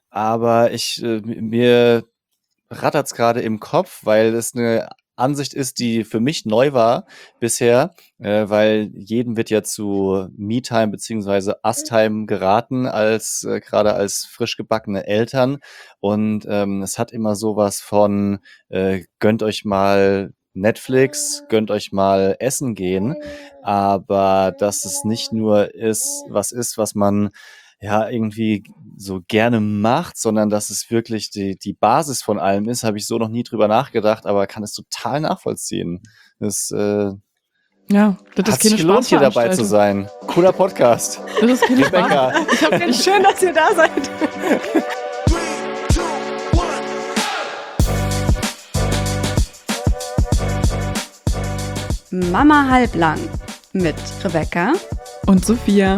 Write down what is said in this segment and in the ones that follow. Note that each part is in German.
aber mir rattert's gerade im Kopf, weil es eine Ansicht ist, die für mich neu war bisher, weil jedem wird ja zu Me-Time beziehungsweise Us-Time geraten als gerade als frisch gebackene Eltern. Und es hat immer sowas von gönnt euch mal Netflix, gönnt euch mal essen gehen, aber dass es nicht nur ist, was man ja irgendwie so gerne macht, sondern dass es wirklich die Basis von allem ist, habe ich so noch nie drüber nachgedacht, aber kann es total nachvollziehen. Das Ja, das hat ist keine sich gelohnt, hier dabei zu Spaßveranstaltung. sein. Cooler Podcast. Das ist keine Rebecca. Schön, dass ihr da seid. Mama halblang mit Rebecca Und Sophia.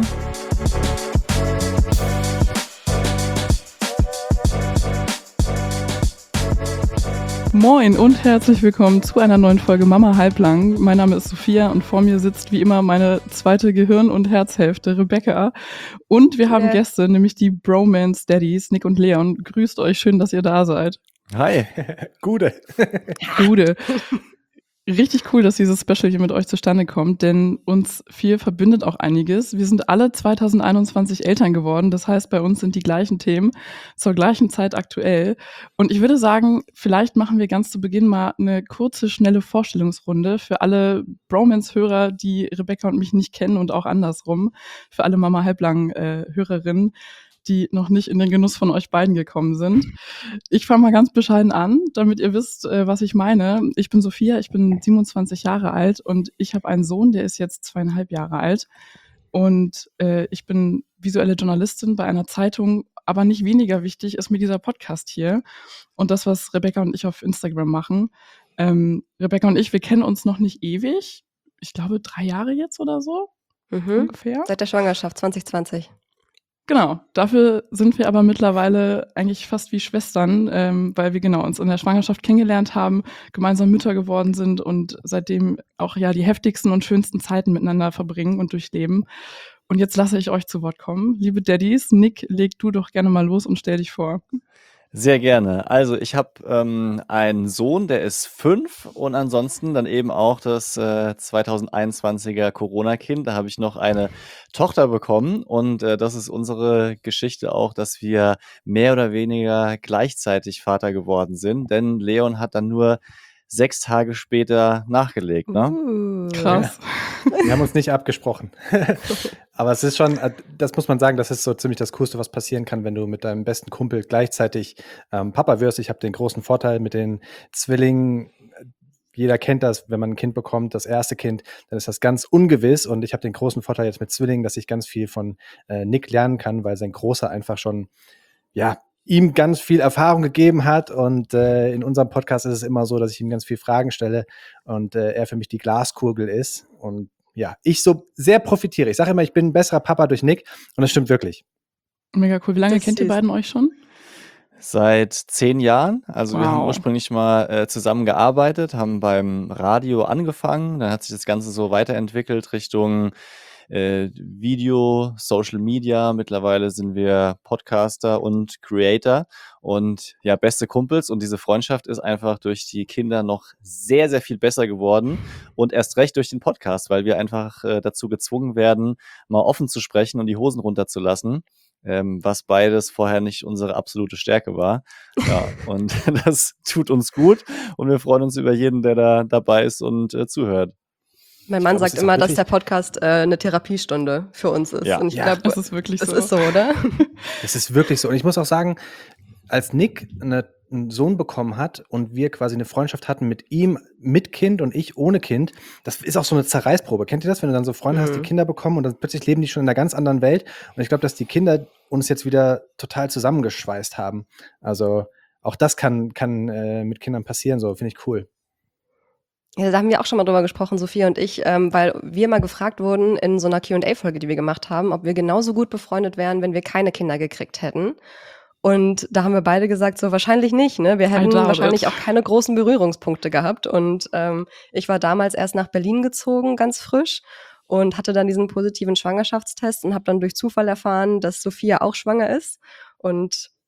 Moin und herzlich willkommen zu einer neuen Folge Mama halblang. Mein Name ist Sophia und vor mir sitzt wie immer meine zweite Gehirn- und Herzhälfte, Rebecca. Und wir haben Gäste, nämlich die Bromance Daddies, Nick und Leon. Grüßt euch, schön, dass ihr da seid. Hi. Gute. Gude. Richtig cool, dass dieses Special hier mit euch zustande kommt, denn uns vier verbindet auch einiges. Wir sind alle 2021 Eltern geworden, das heißt, bei uns sind die gleichen Themen zur gleichen Zeit aktuell. Und ich würde sagen, vielleicht machen wir ganz zu Beginn mal eine kurze, schnelle Vorstellungsrunde für alle Bromance-Hörer, die Rebecca und mich nicht kennen und auch andersrum, für alle Mama halblang Hörerinnen, die noch nicht in den Genuss von euch beiden gekommen sind. Ich fange mal ganz bescheiden an, damit ihr wisst, was ich meine. Ich bin Sophia, ich bin 27 Jahre alt und ich habe einen Sohn, der ist jetzt 2,5 Jahre alt. Und ich bin visuelle Journalistin bei einer Zeitung, aber nicht weniger wichtig ist mir dieser Podcast hier und das, was Rebecca und ich auf Instagram machen. Rebecca und ich, wir kennen uns noch nicht ewig. Ich glaube 3 Jahre jetzt oder so ungefähr. Seit der Schwangerschaft 2020. Genau, dafür sind wir aber mittlerweile eigentlich fast wie Schwestern, weil wir genau uns in der Schwangerschaft kennengelernt haben, gemeinsam Mütter geworden sind und seitdem auch ja die heftigsten und schönsten Zeiten miteinander verbringen und durchleben. Und jetzt lasse ich euch zu Wort kommen. Liebe Daddies, Nick, leg du doch gerne mal los und stell dich vor. Sehr gerne. Also ich habe einen Sohn, der ist 5 und ansonsten dann eben auch das 2021er Corona-Kind. Da habe ich noch eine Tochter bekommen und das ist unsere Geschichte auch, dass wir mehr oder weniger gleichzeitig Vater geworden sind, denn Leon hat dann nur 6 Tage später nachgelegt, ne? Krass. Wir haben uns nicht abgesprochen. Aber es ist schon, das muss man sagen, das ist so ziemlich das Coolste, was passieren kann, wenn du mit deinem besten Kumpel gleichzeitig Papa wirst. Ich habe den großen Vorteil mit den Zwillingen. Jeder kennt das, wenn man ein Kind bekommt, das erste Kind, dann ist das ganz ungewiss. Und ich habe den großen Vorteil jetzt mit Zwillingen, dass ich ganz viel von Nick lernen kann, weil sein Großer einfach schon, ja, ihm ganz viel Erfahrung gegeben hat. Und in unserem Podcast ist es immer so, dass ich ihm ganz viel Fragen stelle und er für mich die Glaskugel ist. Und ja, ich so sehr profitiere. Ich sage immer, ich bin ein besserer Papa durch Nick und das stimmt wirklich. Mega cool. Wie lange Das kennt ihr ist- beiden euch schon? Seit 10 Jahren. Also wir haben Wow. ursprünglich mal zusammen gearbeitet, haben beim Radio angefangen. Dann hat sich das Ganze so weiterentwickelt Richtung Video, Social Media. Mittlerweile sind wir Podcaster und Creator und ja, beste Kumpels. Und diese Freundschaft ist einfach durch die Kinder noch sehr, sehr viel besser geworden und erst recht durch den Podcast, weil wir einfach dazu gezwungen werden, mal offen zu sprechen und die Hosen runterzulassen. Was beides vorher nicht unsere absolute Stärke war. Ja, und das tut uns gut und wir freuen uns über jeden, der da dabei ist und zuhört. Mein Mann glaube, es sagt ist immer, auch dass wirklich- der Podcast eine Therapiestunde für uns ist. Ja. Und ich Ja, glaube, Das ist wirklich es so. ist so, oder? Es ist wirklich so. Und ich muss auch sagen, als Nick einen Sohn bekommen hat und wir quasi eine Freundschaft hatten mit ihm, mit Kind und ich ohne Kind, das ist auch so eine Zerreißprobe. Kennt ihr das, wenn du dann so Freunde hast, die Kinder bekommen und dann plötzlich leben die schon in einer ganz anderen Welt? Und ich glaube, dass die Kinder uns jetzt wieder total zusammengeschweißt haben. Also auch das kann mit Kindern passieren, so finde ich cool. Ja, da haben wir auch schon mal drüber gesprochen, Sophia und ich, weil wir mal gefragt wurden in so einer Q&A-Folge, die wir gemacht haben, ob wir genauso gut befreundet wären, wenn wir keine Kinder gekriegt hätten. Und da haben wir beide gesagt, so wahrscheinlich nicht, ne? Wir hätten doubt wahrscheinlich it. auch keine großen Berührungspunkte gehabt. Und ich war damals erst nach Berlin gezogen, ganz frisch, und hatte dann diesen positiven Schwangerschaftstest und habe dann durch Zufall erfahren, dass Sophia auch schwanger ist. Und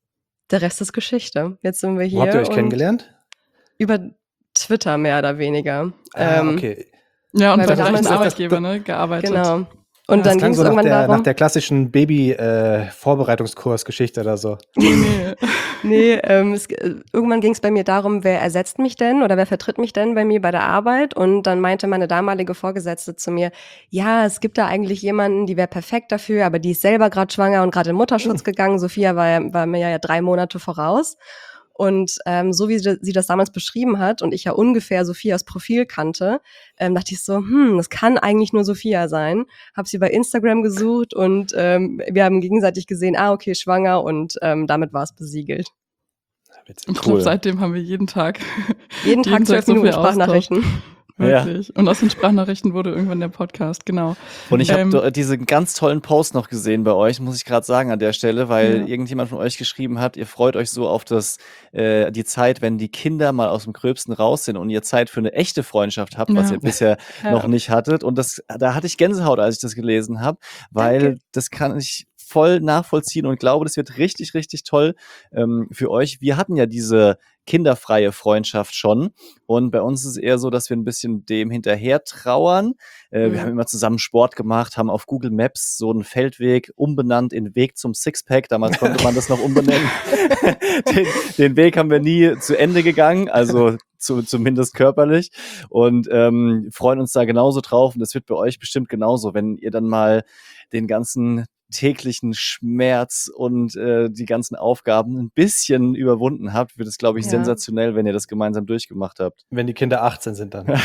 der Rest ist Geschichte. Jetzt sind wir hier. Wo habt ihr euch und kennengelernt? Über Twitter mehr oder weniger. Okay. Ja, und Weil bei wir der damals- gleichen Arbeitgeber, ne, gearbeitet. Genau. Und Das dann ging klang es so nach irgendwann der, darum. nach der klassischen Baby-Vorbereitungskurs-Geschichte oder so. Nee. Nee, irgendwann ging es bei mir darum, wer ersetzt mich denn oder wer vertritt mich denn bei mir bei der Arbeit? Und dann meinte meine damalige Vorgesetzte zu mir, ja, es gibt da eigentlich jemanden, die wäre perfekt dafür, aber die ist selber gerade schwanger und gerade in Mutterschutz gegangen. Sophia war mir ja 3 Monate voraus. Und so wie sie das damals beschrieben hat und ich ja ungefähr Sophias Profil kannte, dachte ich so, das kann eigentlich nur Sophia sein. Habe sie bei Instagram gesucht und wir haben gegenseitig gesehen, okay, schwanger und damit war es besiegelt. Witzig. Und ich Cool. glaube, seitdem haben wir jeden Tag Jeden Tag 12 so Minuten viel Austausch. Sprachnachrichten. Wirklich. Und aus den Sprachnachrichten wurde irgendwann der Podcast, genau. Und ich Ähm, habe diesen ganz tollen Post noch gesehen bei euch, muss ich gerade sagen an der Stelle, weil Ja. irgendjemand von euch geschrieben hat, ihr freut euch so auf die Zeit, wenn die Kinder mal aus dem Gröbsten raus sind und ihr Zeit für eine echte Freundschaft habt, was Ja. ihr bisher Ja. noch nicht hattet. Und da hatte ich Gänsehaut, als ich das gelesen habe, weil Danke. das kann ich voll nachvollziehen und glaube, das wird richtig, richtig toll für euch. Wir hatten ja diese kinderfreie Freundschaft schon und bei uns ist es eher so, dass wir ein bisschen dem hinterher trauern. Wir haben immer zusammen Sport gemacht, haben auf Google Maps so einen Feldweg umbenannt in Weg zum Sixpack. Damals konnte man das noch umbenennen. Den Weg haben wir nie zu Ende gegangen, also zumindest körperlich und freuen uns da genauso drauf und das wird bei euch bestimmt genauso, wenn ihr dann mal den ganzen täglichen Schmerz und die ganzen Aufgaben ein bisschen überwunden habt, wird es, glaube ich, Ja. sensationell, wenn ihr das gemeinsam durchgemacht habt. Wenn die Kinder 18 sind dann.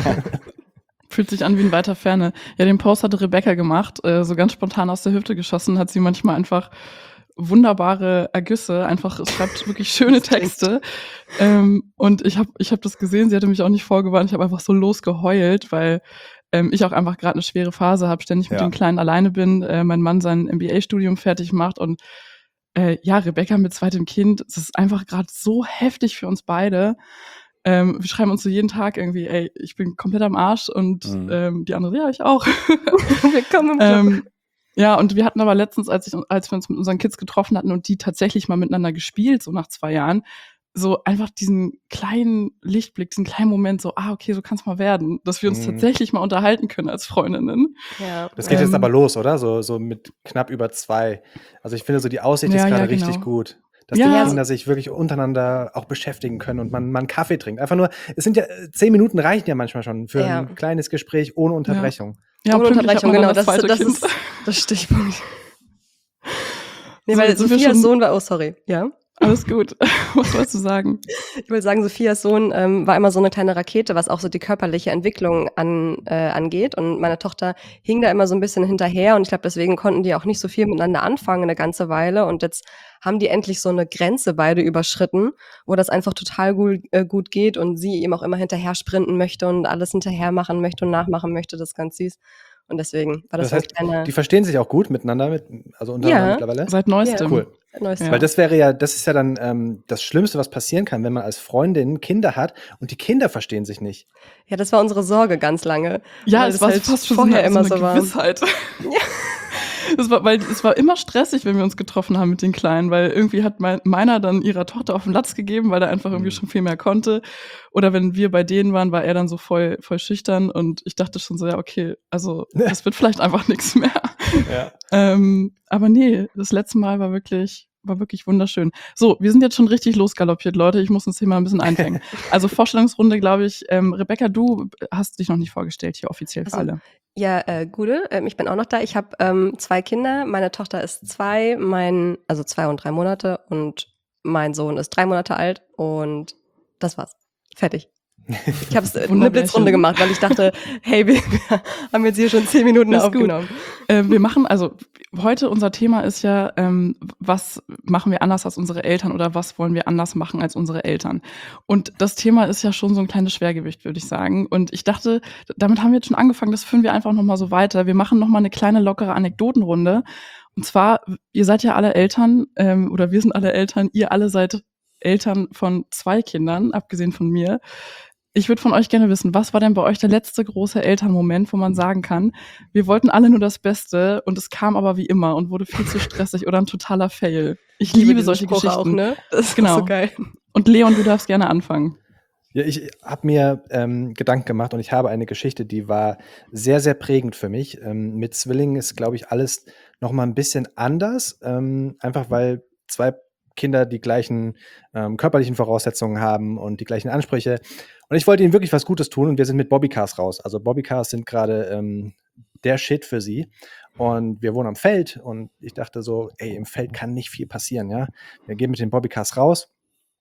Fühlt sich an wie in weiter Ferne. Ja, den Post hatte Rebecca gemacht, so ganz spontan aus der Hüfte geschossen, hat sie manchmal einfach wunderbare Ergüsse, einfach schreibt wirklich schöne Texte. Und ich hab das gesehen, sie hatte mich auch nicht vorgewarnt, ich habe einfach so losgeheult, weil ich auch einfach gerade eine schwere Phase habe, ständig mit Ja. dem Kleinen alleine bin, mein Mann sein MBA-Studium fertig macht und ja, Rebecca mit zweitem Kind, es ist einfach gerade so heftig für uns beide. Wir schreiben uns so jeden Tag irgendwie, ey, ich bin komplett am Arsch und die andere, ja, ich auch. Willkommen im Club. Ja, und wir hatten aber letztens, als wir uns mit unseren Kids getroffen hatten und die tatsächlich mal miteinander gespielt, so nach 2 Jahren, so einfach diesen kleinen Lichtblick, diesen kleinen Moment, so, okay, so kann's mal werden, dass wir uns tatsächlich mal unterhalten können als Freundinnen. Ja. Das geht jetzt aber los, oder? So mit knapp über 2. Also ich finde so die Aussicht ist Ja, gerade ja, genau. richtig gut. Dass Ja. die Kinder sich wirklich untereinander auch beschäftigen können und man einen Kaffee trinkt. Einfach nur, es sind ja 10 Minuten reichen ja manchmal schon für Ja. ein kleines Gespräch ohne Unterbrechung. Ja, Ohne pünktlich hat Unterbrechung, man genau. dann Das Kind. ist der Stichpunkt. Nee, So, weil jetzt sind wir Sophias schon- Sohn war, sorry, ja. Alles gut. Was wolltest du sagen? Ich will sagen, Sophias Sohn war immer so eine kleine Rakete, was auch so die körperliche Entwicklung angeht. Und meine Tochter hing da immer so ein bisschen hinterher. Und ich glaube, deswegen konnten die auch nicht so viel miteinander anfangen eine ganze Weile. Und jetzt haben die endlich so eine Grenze beide überschritten, wo das einfach total gut geht und sie eben auch immer hinterher sprinten möchte und alles hinterher machen möchte und nachmachen möchte. Das ist ganz süß. Und deswegen war das, Das heißt, so ein kleiner die verstehen sich auch gut miteinander, also untereinander Ja. mittlerweile. Seit neuestem. Cool. Neues. Ja. Weil das ist ja dann das Schlimmste, was passieren kann, wenn man als Freundin Kinder hat und die Kinder verstehen sich nicht. Ja, das war unsere Sorge ganz lange. Ja, weil es das war halt fast schon vorher so immer eine so war. Gewissheit. Weil es war immer stressig, wenn wir uns getroffen haben mit den Kleinen, weil irgendwie hat meiner dann ihrer Tochter auf den Latz gegeben, weil er einfach irgendwie schon viel mehr konnte. Oder wenn wir bei denen waren, war er dann so voll schüchtern und ich dachte schon so, ja, okay, also das wird vielleicht einfach nichts mehr. Ja. Aber nee, das letzte Mal war wirklich wunderschön. So, wir sind jetzt schon richtig losgaloppiert, Leute. Ich muss uns hier mal ein bisschen einfängen. Also Vorstellungsrunde, glaube ich. Rebecca, du hast dich noch nicht vorgestellt hier offiziell für Also, alle. Ja, Gude, ich bin auch noch da. Ich habe 2 Kinder. Meine Tochter ist 2, also 2 und 3 Monate und mein Sohn ist 3 Monate alt und das war's. Fertig. Ich habe eine Wunderbärchen. Blitzrunde gemacht, weil ich dachte, hey, wir haben jetzt hier schon 10 Minuten Ist gut. aufgenommen. Wir machen, also heute unser Thema ist ja, was machen wir anders als unsere Eltern oder was wollen wir anders machen als unsere Eltern? Und das Thema ist ja schon so ein kleines Schwergewicht, würde ich sagen. Und ich dachte, damit haben wir jetzt schon angefangen, das führen wir einfach nochmal so weiter. Wir machen nochmal eine kleine lockere Anekdotenrunde. Und zwar, ihr seid ja alle Eltern, oder wir sind alle Eltern, ihr alle seid Eltern von 2 Kindern, abgesehen von mir. Ich würde von euch gerne wissen, was war denn bei euch der letzte große Elternmoment, wo man sagen kann, wir wollten alle nur das Beste und es kam aber wie immer und wurde viel zu stressig oder ein totaler Fail. Ich liebe diesen solche Spruch Geschichten. auch, ne? Das ist Genau. so geil. Und Leon, du darfst gerne anfangen. Ja, ich habe mir Gedanken gemacht und ich habe eine Geschichte, die war sehr, sehr prägend für mich. Mit Zwillingen ist, glaube ich, alles noch mal ein bisschen anders, einfach weil zwei Kinder die gleichen körperlichen Voraussetzungen haben und die gleichen Ansprüche. Und ich wollte ihnen wirklich was Gutes tun und wir sind mit Bobbycars raus. Also Bobbycars sind gerade der Shit für sie. Und wir wohnen am Feld und ich dachte so, ey, im Feld kann nicht viel passieren, ja. Wir gehen mit den Bobbycars raus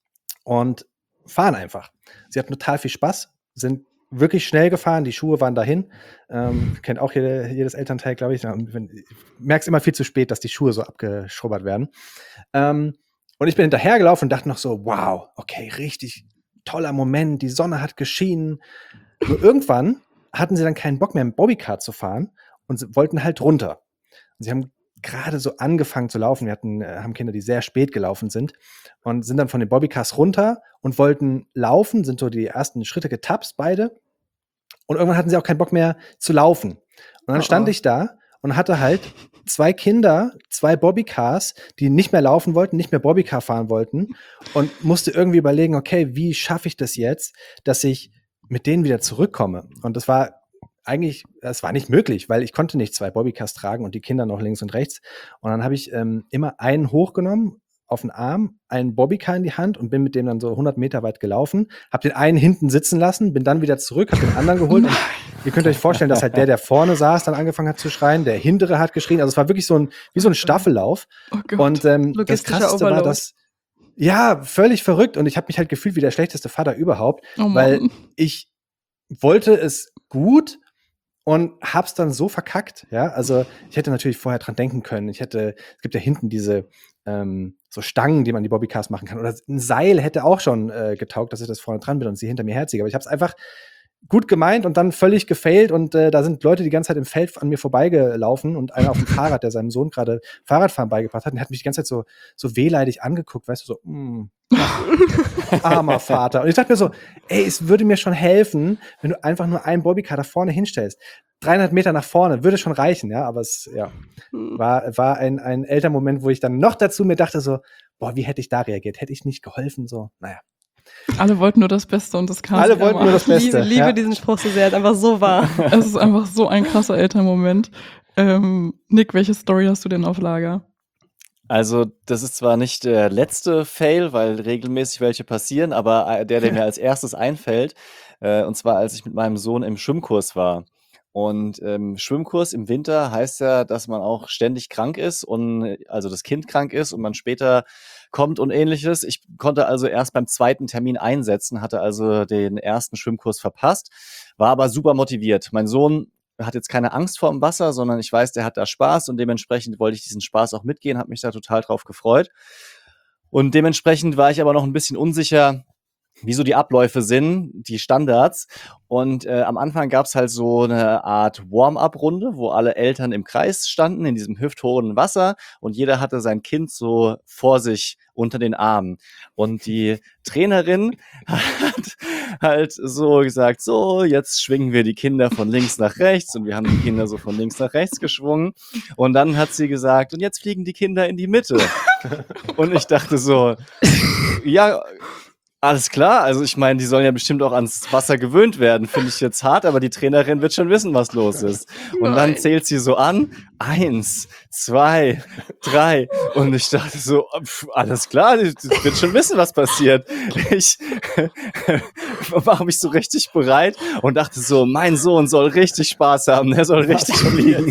und fahren einfach. Sie hatten total viel Spaß, sind wirklich schnell gefahren, die Schuhe waren dahin. Kennt auch jedes Elternteil, glaube ich. Merkst immer viel zu spät, dass die Schuhe so abgeschrubbert werden. Und ich bin hinterhergelaufen und dachte noch so, wow, okay, richtig toller Moment, die Sonne hat geschienen. Nur irgendwann hatten sie dann keinen Bock mehr, im Bobbycar zu fahren und sie wollten halt runter. Und sie haben gerade so angefangen zu laufen. Wir haben Kinder, die sehr spät gelaufen sind und sind dann von den Bobbycars runter und wollten laufen, sind so die ersten Schritte getapst, beide. Und irgendwann hatten sie auch keinen Bock mehr zu laufen. Und dann stand ich da und hatte halt zwei Kinder, zwei Bobbycars, die nicht mehr laufen wollten, nicht mehr Bobbycar fahren wollten und musste irgendwie überlegen, okay, wie schaffe ich das jetzt, dass ich mit denen wieder zurückkomme? Und das war nicht möglich, weil ich konnte nicht zwei Bobbycars tragen und die Kinder noch links und rechts. Und dann habe ich immer einen hochgenommen auf den Arm, einen Bobbycar in die Hand und bin mit dem dann so 100 Meter weit gelaufen, habe den einen hinten sitzen lassen, bin dann wieder zurück, habe den anderen geholt und ihr könnt euch vorstellen, dass halt der vorne saß, dann angefangen hat zu schreien, der hintere hat geschrien, also es war wirklich wie so ein Staffellauf. Oh Gott. Und das Logistischer Krasseste war, Overload. dass ja, völlig verrückt und ich habe mich halt gefühlt wie der schlechteste Vater überhaupt, Oh Mann. weil ich wollte es gut und hab's dann so verkackt, ja. Also ich hätte natürlich vorher dran denken können. Es gibt ja hinten diese so Stangen, die man die Bobbycars machen kann. Oder ein Seil hätte auch schon getaugt, dass ich das vorne dran bin und sie hinter mir herziehe. Aber ich habe es einfach gut gemeint und dann völlig gefailt und da sind Leute die ganze Zeit im Feld an mir vorbeigelaufen und einer auf dem Fahrrad, der seinem Sohn gerade Fahrradfahren beigebracht hat, und der hat mich die ganze Zeit so wehleidig angeguckt, weißt du, so, armer Vater. Und ich dachte mir so, ey, es würde mir schon helfen, wenn du einfach nur einen Bobbycar da vorne hinstellst. 300 Meter nach vorne würde schon reichen, ja, aber es war ein Elternmoment, wo ich dann noch dazu mir dachte so, boah, wie hätte ich da reagiert? Hätte ich nicht geholfen? So, naja. Alle wollten nur das Beste und das kam. Alle wollten nur das Beste. Ich liebe diesen Spruch so sehr, ist einfach so wahr. Es ist einfach so ein krasser Elternmoment. Nick, welche Story hast du denn auf Lager? Also, das ist zwar nicht der letzte Fail, weil regelmäßig welche passieren, aber der mir als erstes einfällt, und zwar als ich mit meinem Sohn im Schwimmkurs war. Und Schwimmkurs im Winter heißt ja, dass man auch ständig krank ist und also das Kind krank ist und man später kommt und ähnliches. Ich konnte also erst beim zweiten Termin einsetzen, hatte also den ersten Schwimmkurs verpasst, war aber super motiviert. Mein Sohn hat jetzt keine Angst vor dem Wasser, sondern ich weiß, der hat da Spaß und dementsprechend wollte ich diesen Spaß auch mitgehen, habe mich da total drauf gefreut. Und dementsprechend war ich aber noch ein bisschen unsicher, wie so die Abläufe sind, die Standards. Und am Anfang gab's halt so eine Art Warm-up-Runde, wo alle Eltern im Kreis standen, in diesem hüfthohen Wasser und jeder hatte sein Kind so vor sich unter den Armen. Und die Trainerin hat halt so gesagt, so, jetzt schwingen wir die Kinder von links nach rechts und wir haben die Kinder so von links nach rechts geschwungen. Und dann hat sie gesagt, und jetzt fliegen die Kinder in die Mitte. Und ich dachte so, ja, alles klar, also ich meine, die sollen ja bestimmt auch ans Wasser gewöhnt werden, finde ich jetzt hart, aber die Trainerin wird schon wissen, was los ist. Und dann zählt sie so an, 1, 2, 3 und ich dachte so, alles klar, die wird schon wissen, was passiert. Ich mache mich so richtig bereit und dachte so, mein Sohn soll richtig Spaß haben, der soll richtig fliegen.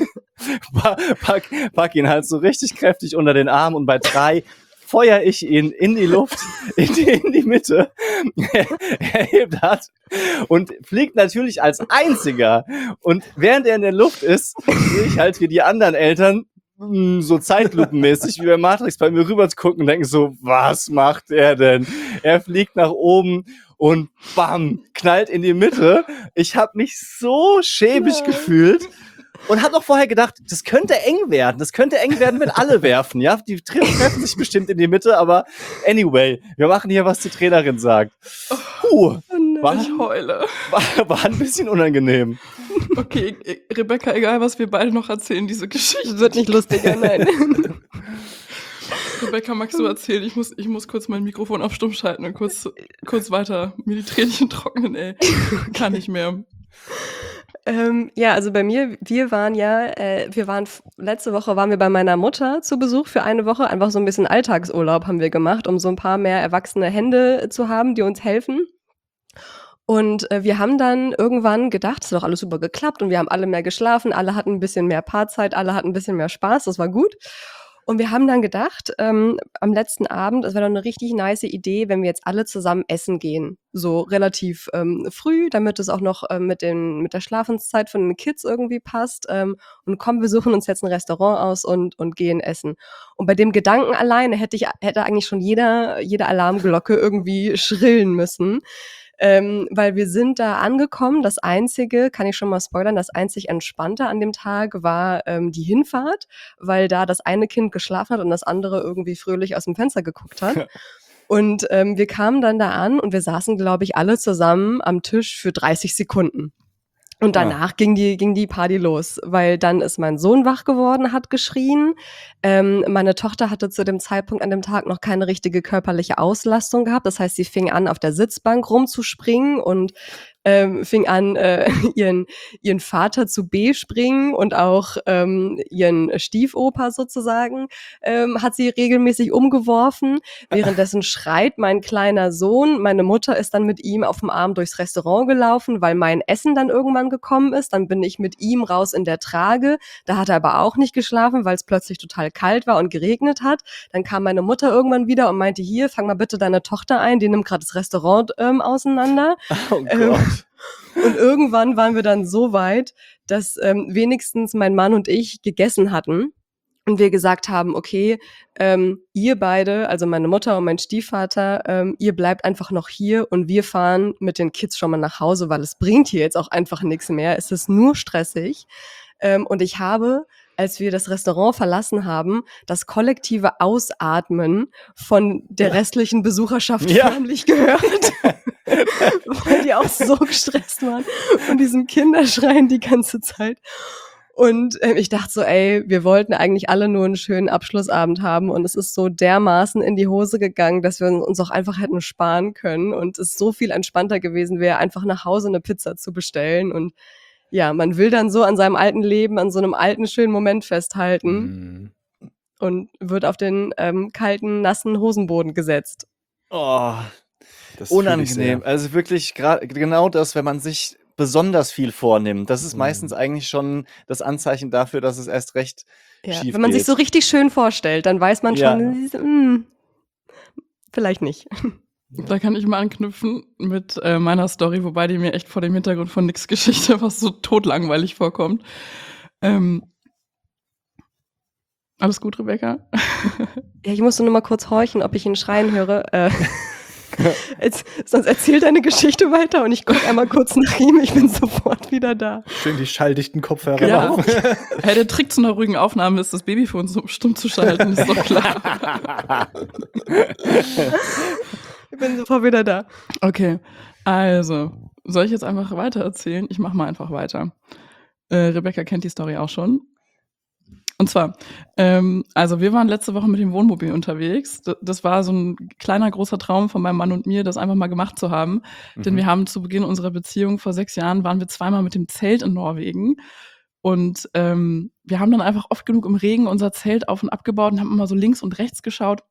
Pack ihn halt so richtig kräftig unter den Arm und bei 3 feuer ich ihn in die Luft, in die Mitte. Er hebt hat und fliegt natürlich als einziger. Und während er in der Luft ist, sehe ich halt wie die anderen Eltern so zeitlupenmäßig wie bei Matrix bei mir rüber zu gucken und denken so, was macht er denn? Er fliegt nach oben und bam, knallt in die Mitte. Ich habe mich so schäbig gefühlt. Und hab noch vorher gedacht, das könnte eng werden. Das könnte eng werden, wenn alle werfen, ja? Die treffen sich bestimmt in die Mitte, aber anyway, wir machen hier, was die Trainerin sagt. Oh Was? Ich heule. War ein bisschen unangenehm. Okay, Rebecca, egal was wir beide noch erzählen, diese Geschichte. Das wird nicht lustiger, nein. Rebecca, magst du erzählen? Ich muss kurz mein Mikrofon auf stumm schalten und kurz weiter mir die Tränchen trocknen, ey. Kann nicht mehr. Ja, also bei mir, letzte Woche waren wir bei meiner Mutter zu Besuch für eine Woche. Einfach so ein bisschen Alltagsurlaub haben wir gemacht, um so ein paar mehr erwachsene Hände zu haben, die uns helfen. Und wir haben dann irgendwann gedacht, es hat doch alles super geklappt und wir haben alle mehr geschlafen, alle hatten ein bisschen mehr Paarzeit, alle hatten ein bisschen mehr Spaß, das war gut. Und wir haben dann gedacht, am letzten Abend, es wäre doch eine richtig nice Idee, wenn wir jetzt alle zusammen essen gehen. So relativ früh, damit es auch noch mit der Schlafenszeit von den Kids irgendwie passt. Und komm, wir suchen uns jetzt ein Restaurant aus und gehen essen. Und bei dem Gedanken alleine hätte eigentlich schon jede Alarmglocke irgendwie schrillen müssen. Weil wir sind da angekommen. Das Einzige, kann ich schon mal spoilern, das einzig Entspannte an dem Tag war die Hinfahrt, weil da das eine Kind geschlafen hat und das andere irgendwie fröhlich aus dem Fenster geguckt hat. Und wir kamen dann da an und wir saßen, glaube ich, alle zusammen am Tisch für 30 Sekunden. Und danach ging die Party los, weil dann ist mein Sohn wach geworden, hat geschrien. Meine Tochter hatte zu dem Zeitpunkt an dem Tag noch keine richtige körperliche Auslastung gehabt. Das heißt, sie fing an, auf der Sitzbank rumzuspringen und fing an, ihren Vater zu bespringen und auch ihren Stiefoper sozusagen hat sie regelmäßig umgeworfen. Währenddessen schreit mein kleiner Sohn. Meine Mutter ist dann mit ihm auf dem Arm durchs Restaurant gelaufen, weil mein Essen dann irgendwann gekommen ist. Dann bin ich mit ihm raus in der Trage. Da hat er aber auch nicht geschlafen, weil es plötzlich total kalt war und geregnet hat. Dann kam meine Mutter irgendwann wieder und meinte, hier, fang mal bitte deine Tochter ein, die nimmt gerade das Restaurant auseinander. Oh Gott. Und irgendwann waren wir dann so weit, dass wenigstens mein Mann und ich gegessen hatten. Und wir gesagt haben, okay, ihr beide, also meine Mutter und mein Stiefvater, ihr bleibt einfach noch hier und wir fahren mit den Kids schon mal nach Hause, weil es bringt hier jetzt auch einfach nichts mehr. Es ist nur stressig. Und ich habe, als wir das Restaurant verlassen haben, das kollektive Ausatmen von der restlichen Besucherschaft förmlich gehört. Weil die auch so gestresst waren von diesem Kinderschreien die ganze Zeit. Und ich dachte so, ey, wir wollten eigentlich alle nur einen schönen Abschlussabend haben und es ist so dermaßen in die Hose gegangen, dass wir uns auch einfach hätten sparen können und es so viel entspannter gewesen wäre, einfach nach Hause eine Pizza zu bestellen. Und ja, man will dann so an seinem alten Leben, an so einem alten, schönen Moment festhalten und wird auf den kalten, nassen Hosenboden gesetzt. Oh, Das unangenehm. Also wirklich genau das, wenn man sich besonders viel vornimmt. Das ist meistens eigentlich schon das Anzeichen dafür, dass es erst recht schief wenn man sich geht. so richtig schön vorstellt, dann weiß man schon, vielleicht nicht. Da kann ich mal anknüpfen mit meiner Story, wobei die mir echt vor dem Hintergrund von nix Geschichte was so totlangweilig vorkommt. Alles gut, Rebecca? Ja, ich musste nur mal kurz horchen, ob ich ihn schreien höre. Sonst erzähl deine Geschichte weiter und ich gucke einmal kurz nach ihm. Ich bin sofort wieder da. Schön die schalldichten Kopfhörer auf. Hey, der Trick zu einer ruhigen Aufnahme ist, das Babyphone so stumm zu schalten, ist doch klar. Ich bin sofort wieder da. Okay, also, soll ich jetzt einfach weiter erzählen? Ich mache mal einfach weiter. Rebecca kennt die Story auch schon. Und zwar, also wir waren letzte Woche mit dem Wohnmobil unterwegs. Das war so ein kleiner, großer Traum von meinem Mann und mir, das einfach mal gemacht zu haben. Denn wir haben zu Beginn unserer Beziehung vor 6 Jahren, waren wir zweimal mit dem Zelt in Norwegen. Und wir haben dann einfach oft genug im Regen unser Zelt auf und abgebaut und haben immer so links und rechts geschaut.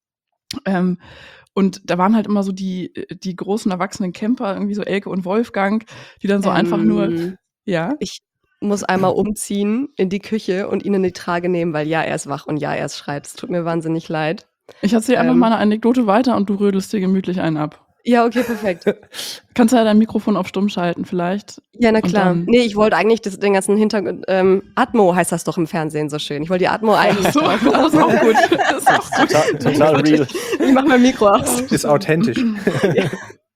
Und da waren halt immer so die großen erwachsenen Camper, irgendwie so Elke und Wolfgang, die dann so einfach nur, ja. Ich muss einmal umziehen in die Küche und ihn in die Trage nehmen, weil er ist wach und er ist schreit. Es tut mir wahnsinnig leid. Ich erzähle einfach mal eine Anekdote weiter und du rödelst dir gemütlich einen ab. Ja, okay, perfekt. Kannst du ja dein Mikrofon auf stumm schalten vielleicht? Ja, na klar. Nee, ich wollte eigentlich den ganzen Hintergrund, Atmo heißt das doch im Fernsehen so schön. Ich wollte die Atmo eigentlich. So, das ist auch gut. Das ist auch gut. Total real. Ich mach mein Mikro aus. Ist authentisch. Ja.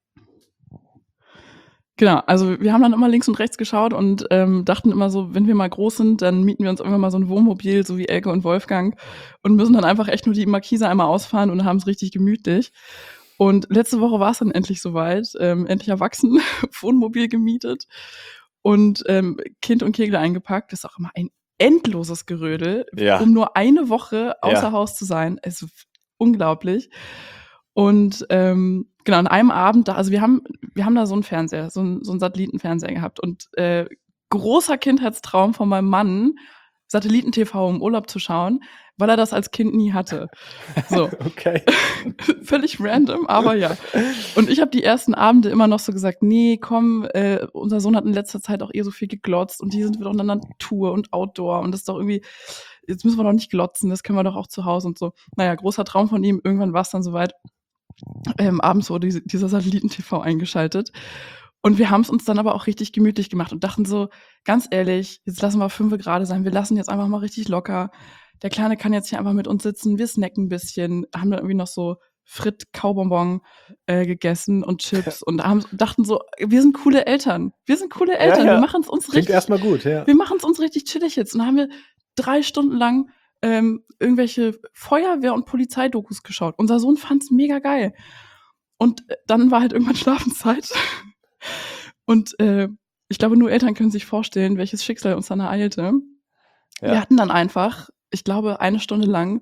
Genau, also wir haben dann immer links und rechts geschaut und dachten immer so, wenn wir mal groß sind, dann mieten wir uns irgendwann mal so ein Wohnmobil, so wie Elke und Wolfgang und müssen dann einfach echt nur die Markise einmal ausfahren und haben es richtig gemütlich. Und letzte Woche war es dann endlich soweit, endlich erwachsen, Wohnmobil gemietet und Kind und Kegel eingepackt. Das ist auch immer ein endloses Gerödel, Ja. um nur eine Woche außer Ja. Haus zu sein. Es ist unglaublich. Und genau, an einem Abend, also wir haben da so einen Fernseher, so einen Satellitenfernseher gehabt. Und großer Kindheitstraum von meinem Mann, Satelliten-TV im Urlaub zu schauen, weil er das als Kind nie hatte. So. Okay. Völlig random, aber ja. Und ich habe die ersten Abende immer noch so gesagt, nee, komm, unser Sohn hat in letzter Zeit auch so viel geglotzt und die sind wir doch in der Natur und Outdoor und das ist doch irgendwie, jetzt müssen wir doch nicht glotzen, das können wir doch auch zu Hause und so. Naja, großer Traum von ihm, irgendwann war es dann soweit. Abends wurde dieser Satelliten-TV eingeschaltet. Und wir haben es uns dann aber auch richtig gemütlich gemacht und dachten so, ganz ehrlich, jetzt lassen wir 5 Grad sein, wir lassen jetzt einfach mal richtig locker. Der Kleine kann jetzt hier einfach mit uns sitzen, wir snacken ein bisschen, haben dann irgendwie noch so Fritt-Kaubonbon gegessen und Chips und dachten so, wir sind coole Eltern. Wir sind coole Eltern, Ja. wir machen es uns Klingt richtig, erstmal gut, ja. wir machen es uns richtig chillig jetzt. Und dann haben wir 3 Stunden lang irgendwelche Feuerwehr- und Polizeidokus geschaut. Unser Sohn fand's mega geil. Und dann war halt irgendwann Schlafenszeit. Und ich glaube, nur Eltern können sich vorstellen, welches Schicksal uns dann ereilte. Ja. Wir hatten dann einfach, ich glaube, 1 Stunde lang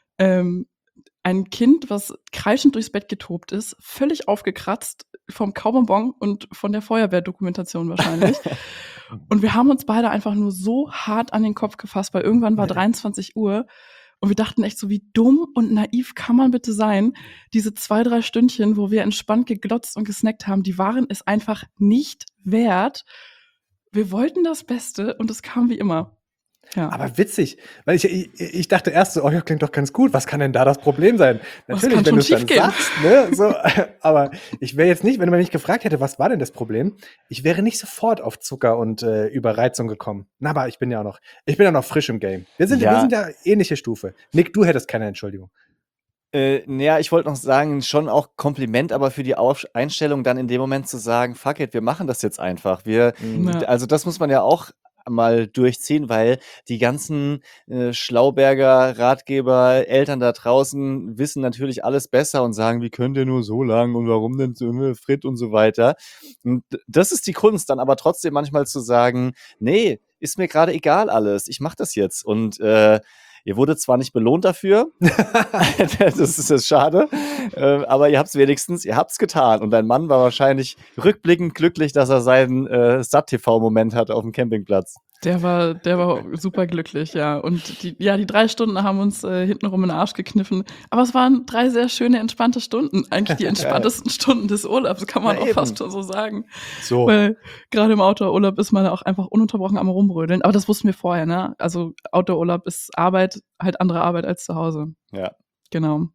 ein Kind, was kreischend durchs Bett getobt ist, völlig aufgekratzt vom Kaubonbon und von der Feuerwehrdokumentation wahrscheinlich. Und wir haben uns beide einfach nur so hart an den Kopf gefasst, weil irgendwann war 23 Uhr und wir dachten echt so, wie dumm und naiv kann man bitte sein? Diese 2, 3 Stündchen, wo wir entspannt geglotzt und gesnackt haben, die waren es einfach nicht wert. Wir wollten das Beste und es kam wie immer. Ja. Aber witzig, weil ich dachte erst so, oh ja, klingt doch ganz gut, was kann denn da das Problem sein? Was Natürlich, kann wenn schon du es dann schiefgehen? sagst, ne, so, aber ich wäre jetzt nicht, wenn man mich gefragt hätte, was war denn das Problem, ich wäre nicht sofort auf Zucker und Überreizung gekommen. Na, aber ich bin ja noch frisch im Game. Wir sind ja ähnliche Stufe. Nick, du hättest keine Entschuldigung. Naja, ich wollte noch sagen, schon auch Kompliment, aber für die Einstellung dann in dem Moment zu sagen, fuck it, wir machen das jetzt einfach. Ja. Also das muss man ja auch mal durchziehen, weil die ganzen Schlauberger Ratgeber, Eltern da draußen wissen natürlich alles besser und sagen, wie könnt ihr nur so lang und warum denn so Fritt und so weiter. Und das ist die Kunst, dann aber trotzdem manchmal zu sagen, nee, ist mir gerade egal alles, ich mach das jetzt. Und ihr wurdet zwar nicht belohnt dafür, das ist jetzt schade, aber ihr habt's getan. Und dein Mann war wahrscheinlich rückblickend glücklich, dass er seinen Sat-TV-Moment hatte auf dem Campingplatz. Der war super glücklich, ja. Und die 3 Stunden haben uns hintenrum in den Arsch gekniffen. Aber es waren 3 sehr schöne, entspannte Stunden. Eigentlich die entspanntesten Stunden des Urlaubs, kann man Na auch eben. fast schon so sagen. So. Weil gerade im Outdoor-Urlaub ist man auch einfach ununterbrochen am Rumrödeln. Aber das wussten wir vorher, ne? Also Outdoor-Urlaub ist Arbeit, halt andere Arbeit als zu Hause. Ja. Genau.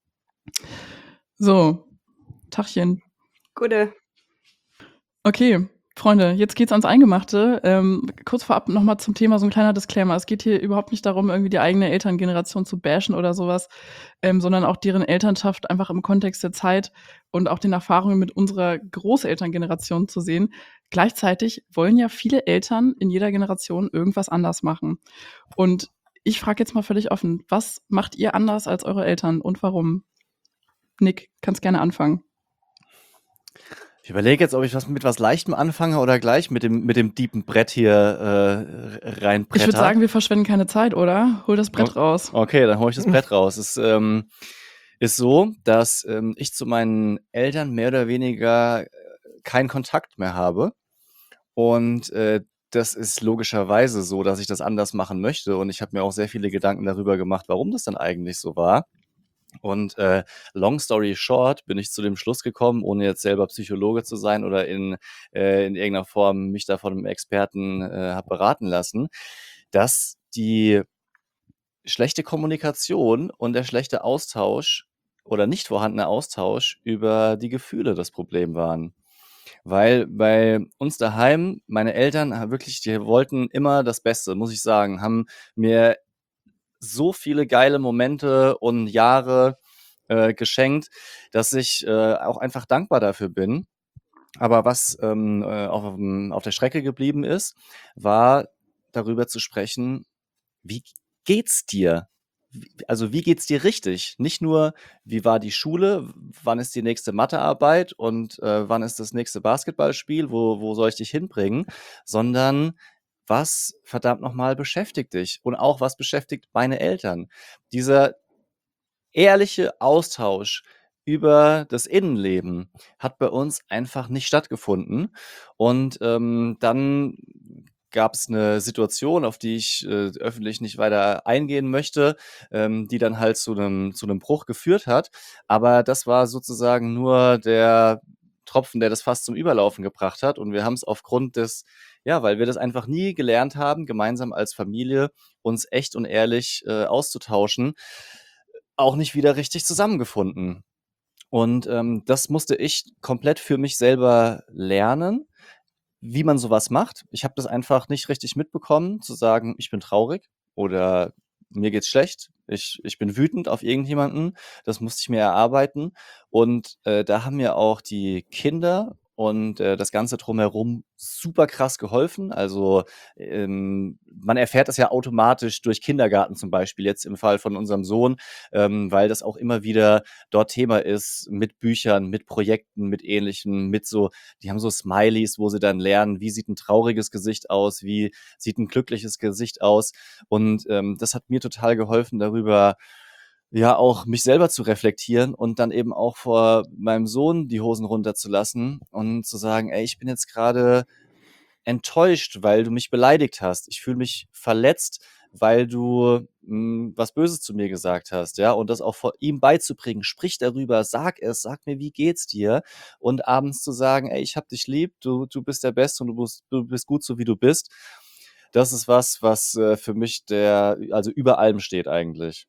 So, Tachchen. Gute. Okay, Freunde, jetzt geht's ans Eingemachte. Kurz vorab nochmal zum Thema so ein kleiner Disclaimer. Es geht hier überhaupt nicht darum, irgendwie die eigene Elterngeneration zu bashen oder sowas, sondern auch deren Elternschaft einfach im Kontext der Zeit und auch den Erfahrungen mit unserer Großelterngeneration zu sehen. Gleichzeitig wollen ja viele Eltern in jeder Generation irgendwas anders machen. Und ich frage jetzt mal völlig offen, was macht ihr anders als eure Eltern und warum? Nick, kannst gerne anfangen. Ich überlege jetzt, ob ich mit was Leichtem anfange oder gleich mit dem deepen Brett hier reinbretter. Ich würde sagen, wir verschwenden keine Zeit, oder? Hol das Brett raus. Okay, dann hole ich das Brett raus. Es ist so, dass ich zu meinen Eltern mehr oder weniger keinen Kontakt mehr habe. Und das ist logischerweise so, dass ich das anders machen möchte. Und ich habe mir auch sehr viele Gedanken darüber gemacht, warum das dann eigentlich so war. Und long story short bin ich zu dem Schluss gekommen, ohne jetzt selber Psychologe zu sein oder in irgendeiner Form mich da von einem Experten habe beraten lassen, dass die schlechte Kommunikation und der schlechte Austausch oder nicht vorhandene Austausch über die Gefühle das Problem waren. Weil bei uns daheim, meine Eltern wirklich, die wollten immer das Beste, muss ich sagen, haben mir so viele geile Momente und Jahre geschenkt, dass ich auch einfach dankbar dafür bin. Aber was auf der Strecke geblieben ist, war darüber zu sprechen, wie geht's dir? wie geht's dir richtig? Nicht nur, wie war die Schule, wann ist die nächste Mathearbeit und wann ist das nächste Basketballspiel, wo soll ich dich hinbringen, sondern was verdammt nochmal beschäftigt dich und auch was beschäftigt meine Eltern. Dieser ehrliche Austausch über das Innenleben hat bei uns einfach nicht stattgefunden. Und dann gab es eine Situation, auf die ich öffentlich nicht weiter eingehen möchte, die dann halt zu einem Bruch geführt hat. Aber das war sozusagen nur der Tropfen, der das Fass zum Überlaufen gebracht hat. Und wir haben es aufgrund weil wir das einfach nie gelernt haben, gemeinsam als Familie uns echt und ehrlich auszutauschen, auch nicht wieder richtig zusammengefunden. Und das musste ich komplett für mich selber lernen, wie man sowas macht. Ich habe das einfach nicht richtig mitbekommen, zu sagen, ich bin traurig oder mir geht's schlecht, ich bin wütend auf irgendjemanden. Das musste ich mir erarbeiten. Und da haben mir auch die Kinder und das Ganze drumherum super krass geholfen. Also man erfährt das ja automatisch durch Kindergarten zum Beispiel, jetzt im Fall von unserem Sohn, weil das auch immer wieder dort Thema ist mit Büchern, mit Projekten, mit Ähnlichem, die haben so Smileys, wo sie dann lernen, wie sieht ein trauriges Gesicht aus, wie sieht ein glückliches Gesicht aus. Und das hat mir total geholfen, darüber ja auch mich selber zu reflektieren und dann eben auch vor meinem Sohn die Hosen runterzulassen und zu sagen, ey, ich bin jetzt gerade enttäuscht, weil du mich beleidigt hast. Ich fühle mich verletzt, weil du was Böses zu mir gesagt hast, ja, und das auch vor ihm beizubringen. Sprich darüber, sag mir, wie geht's dir? Und abends zu sagen, ey, ich hab dich lieb, du bist der Beste und du bist gut, so wie du bist. Das ist was für mich also über allem steht eigentlich.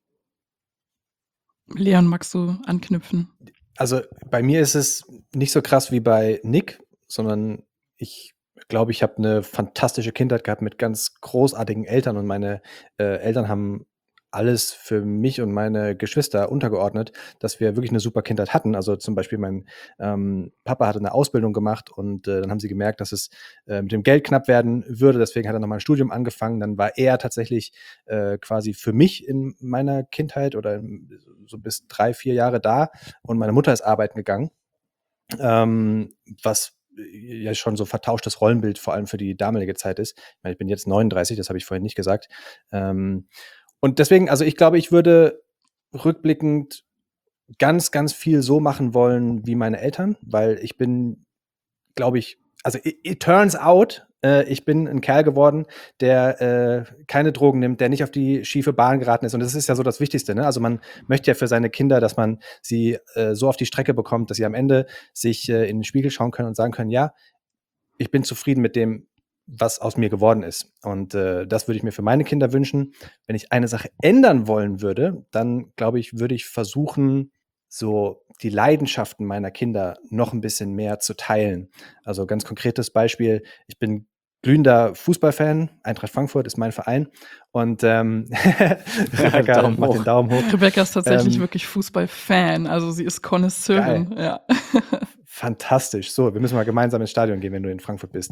Leon, magst du anknüpfen? Also bei mir ist es nicht so krass wie bei Nick, sondern ich glaube, ich habe eine fantastische Kindheit gehabt mit ganz großartigen Eltern und meine Eltern haben alles für mich und meine Geschwister untergeordnet, dass wir wirklich eine super Kindheit hatten. Also zum Beispiel mein Papa hatte eine Ausbildung gemacht und dann haben sie gemerkt, dass es mit dem Geld knapp werden würde. Deswegen hat er nochmal ein Studium angefangen. Dann war er tatsächlich quasi für mich in meiner Kindheit oder so bis 3, 4 Jahre da und meine Mutter ist arbeiten gegangen, was ja schon so vertauschtes Rollenbild vor allem für die damalige Zeit ist. Ich meine, ich bin jetzt 39, das habe ich vorhin nicht gesagt. Und deswegen, also ich glaube, ich würde rückblickend ganz, ganz viel so machen wollen wie meine Eltern, weil ich bin, glaube ich, also it turns out, ich bin ein Kerl geworden, der keine Drogen nimmt, der nicht auf die schiefe Bahn geraten ist. Und das ist ja so das Wichtigste, ne? Also man möchte ja für seine Kinder, dass man sie so auf die Strecke bekommt, dass sie am Ende sich in den Spiegel schauen können und sagen können, ja, ich bin zufrieden mit dem, was aus mir geworden ist. Und das würde ich mir für meine Kinder wünschen. Wenn ich eine Sache ändern wollen würde, dann glaube ich, würde ich versuchen, so die Leidenschaften meiner Kinder noch ein bisschen mehr zu teilen. Also ganz konkretes Beispiel, ich bin glühender Fußballfan, Eintracht Frankfurt ist mein Verein und Rebecca Daumen macht hoch. den Daumen hoch. Rebecca ist tatsächlich wirklich Fußballfan, also sie ist Connoisseurin. Ja. Fantastisch. So, wir müssen mal gemeinsam ins Stadion gehen, wenn du in Frankfurt bist.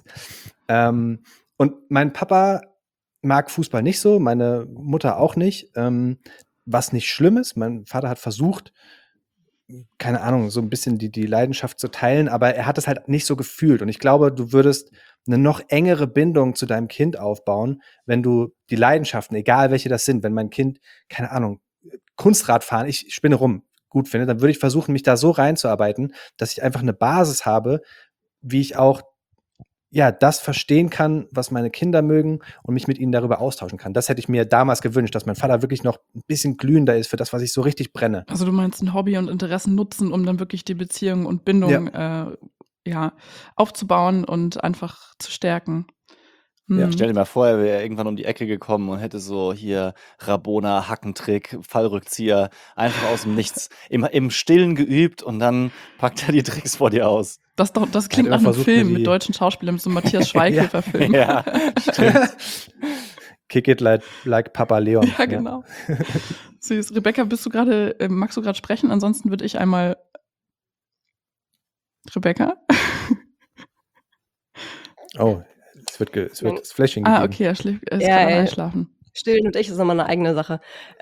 Und mein Papa mag Fußball nicht so, meine Mutter auch nicht. Was nicht schlimm ist. Mein Vater hat versucht, keine Ahnung, so ein bisschen die Leidenschaft zu teilen, aber er hat es halt nicht so gefühlt. Und ich glaube, du würdest eine noch engere Bindung zu deinem Kind aufbauen, wenn du die Leidenschaften, egal welche das sind, wenn mein Kind, keine Ahnung, Kunstradfahren, ich spinne rum, gut finde, dann würde ich versuchen, mich da so reinzuarbeiten, dass ich einfach eine Basis habe, wie ich auch ja, das verstehen kann, was meine Kinder mögen und mich mit ihnen darüber austauschen kann. Das hätte ich mir damals gewünscht, dass mein Vater wirklich noch ein bisschen glühender ist für das, was ich so richtig brenne. Also du meinst ein Hobby und Interessen nutzen, um dann wirklich die Beziehung und Bindung aufzubauen und einfach zu stärken. Ja. Stell dir mal vor, er wäre irgendwann um die Ecke gekommen und hätte so hier Rabona, Hackentrick, Fallrückzieher, einfach aus dem Nichts, im Stillen geübt und dann packt er die Tricks vor dir aus. Das klingt immer nach einem versucht, Film mir die- mit deutschen Schauspielern, mit so einem Matthias Schweighöfer-Film. Ja, stimmt. Kick it like Papa Leon. Ja, genau. Süß. Rebecca, magst du gerade sprechen? Ansonsten würde ich einmal. Rebecca? Oh, es wird das Flashing gegeben. Okay, er ist Ja, gerade ey. einschlafen. Stillen und ich ist nochmal eine eigene Sache.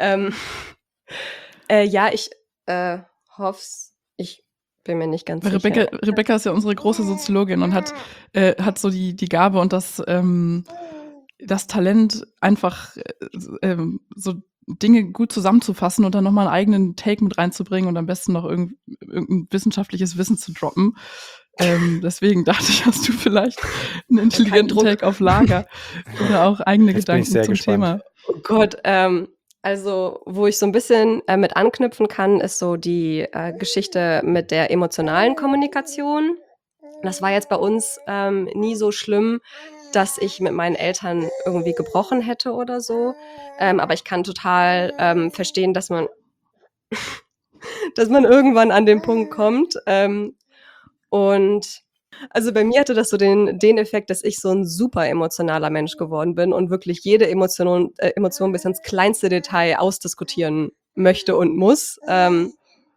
Ja, ich hoff's. Ich bin mir nicht ganz Weil sicher. Rebecca ist ja unsere große Soziologin und hat so die Gabe und das Talent, einfach so Dinge gut zusammenzufassen und dann nochmal einen eigenen Take mit reinzubringen und am besten noch irgendein wissenschaftliches Wissen zu droppen. Deswegen dachte ich, hast du vielleicht einen intelligenten Druck. Take auf Lager oder auch eigene Jetzt bin ich Gedanken sehr zum gespannt. Thema. Oh Gott, also wo ich so ein bisschen mit anknüpfen kann, ist so die Geschichte mit der emotionalen Kommunikation. Das war jetzt bei uns nie so schlimm, dass ich mit meinen Eltern irgendwie gebrochen hätte oder so. Aber ich kann total verstehen, dass man irgendwann an den Punkt kommt. Und also bei mir hatte das so den Effekt, dass ich so ein super emotionaler Mensch geworden bin und wirklich jede Emotion bis ins kleinste Detail ausdiskutieren möchte und muss. Ne?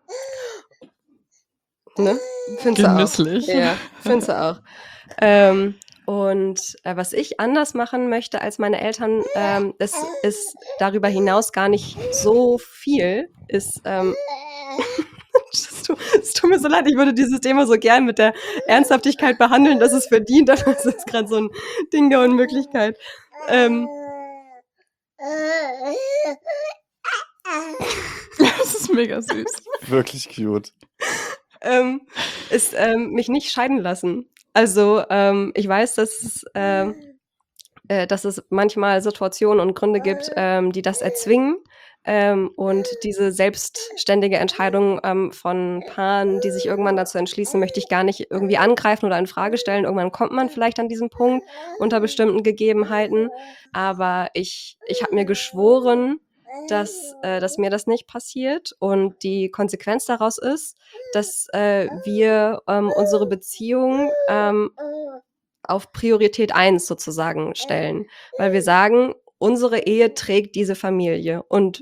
Findest du auch? Genüsslich. Ja, findest du auch. Und was ich anders machen möchte als meine Eltern, das ist darüber hinaus gar nicht so viel, ist es tut mir so leid, ich würde dieses Thema so gern mit der Ernsthaftigkeit behandeln, dass es verdient, aber es ist gerade so ein Ding der Unmöglichkeit. Das ist mega süß. Wirklich cute. Ist mich nicht scheiden lassen. Also ich weiß, dass es manchmal Situationen und Gründe gibt, die das erzwingen. Und diese selbstständige Entscheidung von Paaren, die sich irgendwann dazu entschließen, möchte ich gar nicht irgendwie angreifen oder in Frage stellen. Irgendwann kommt man vielleicht an diesen Punkt unter bestimmten Gegebenheiten. Aber ich habe mir geschworen, dass mir das nicht passiert. Und die Konsequenz daraus ist, dass wir unsere Beziehung auf Priorität 1 sozusagen stellen. Weil wir sagen, unsere Ehe trägt diese Familie und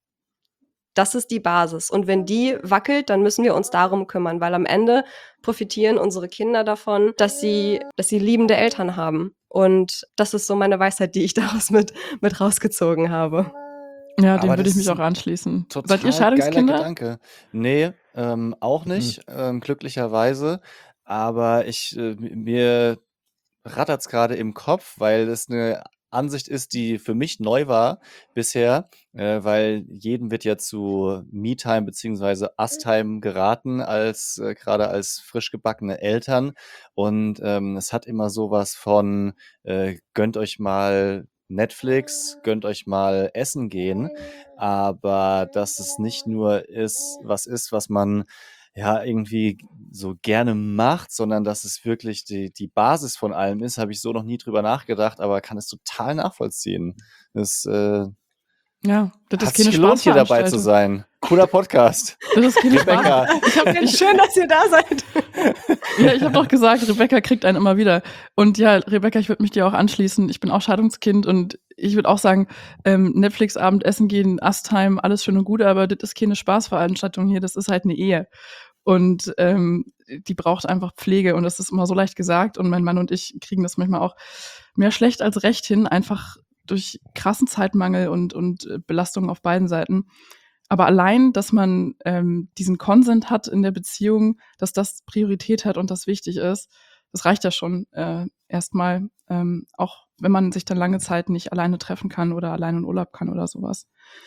das ist die Basis. Und wenn die wackelt, dann müssen wir uns darum kümmern, weil am Ende profitieren unsere Kinder davon, dass sie liebende Eltern haben. Und das ist so meine Weisheit, die ich daraus mit rausgezogen habe. Ja, Aber dem würde das ich mich ist auch ein anschließen. total Seid ihr geiler Scheidungskinder? Gedanke. Nee, auch nicht, glücklicherweise. Aber mir rattert's gerade im Kopf, weil es eine Ansicht ist, die für mich neu war bisher, weil jedem wird ja zu Me-Time beziehungsweise Us-Time geraten als grade als frisch gebackene Eltern. Und, es hat immer so was von, gönnt euch mal Netflix, gönnt euch mal essen gehen, aber dass es nicht nur was man ja, irgendwie so gerne macht, sondern dass es wirklich die Basis von allem ist, habe ich so noch nie drüber nachgedacht, aber kann es total nachvollziehen. Das Ja, das ist hat sich keine gelohnt, hier dabei zu Spaßveranstaltung. sein. Cooler Podcast. Das ist keine Rebecca. Schön, dass ihr da seid. Ja, ich habe doch gesagt, Rebecca kriegt einen immer wieder. Und ja, Rebecca, ich würde mich dir auch anschließen. Ich bin auch Scheidungskind und ich würde auch sagen, Netflix, Abendessen gehen, Us-Time, alles schön und gut, aber das ist keine Spaßveranstaltung hier, das ist halt eine Ehe. Und die braucht einfach Pflege und das ist immer so leicht gesagt. Und mein Mann und ich kriegen das manchmal auch mehr schlecht als recht hin, einfach durch krassen Zeitmangel und Belastungen auf beiden Seiten. Aber allein, dass man diesen Consent hat in der Beziehung, dass das Priorität hat und das wichtig ist, das reicht ja schon erstmal, auch wenn man sich dann lange Zeit nicht alleine treffen kann oder alleine in Urlaub kann oder sowas.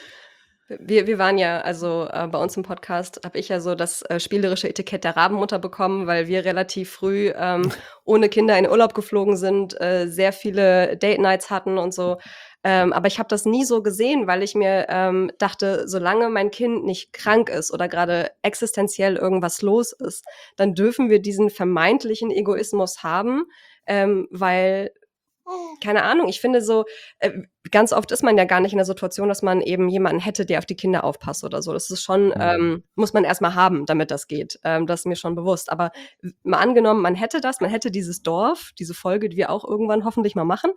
Wir waren ja, also bei uns im Podcast habe ich ja so das spielerische Etikett der Rabenmutter bekommen, weil wir relativ früh ohne Kinder in Urlaub geflogen sind, sehr viele Date-Nights hatten und so. Aber ich habe das nie so gesehen, weil ich mir dachte, solange mein Kind nicht krank ist oder gerade existenziell irgendwas los ist, dann dürfen wir diesen vermeintlichen Egoismus haben, weil keine Ahnung, ich finde so, ganz oft ist man ja gar nicht in der Situation, dass man eben jemanden hätte, der auf die Kinder aufpasst oder so. Das ist schon, muss man erstmal haben, damit das geht. Das ist mir schon bewusst. Aber mal angenommen, man hätte dieses Dorf, diese Folge, die wir auch irgendwann hoffentlich mal machen,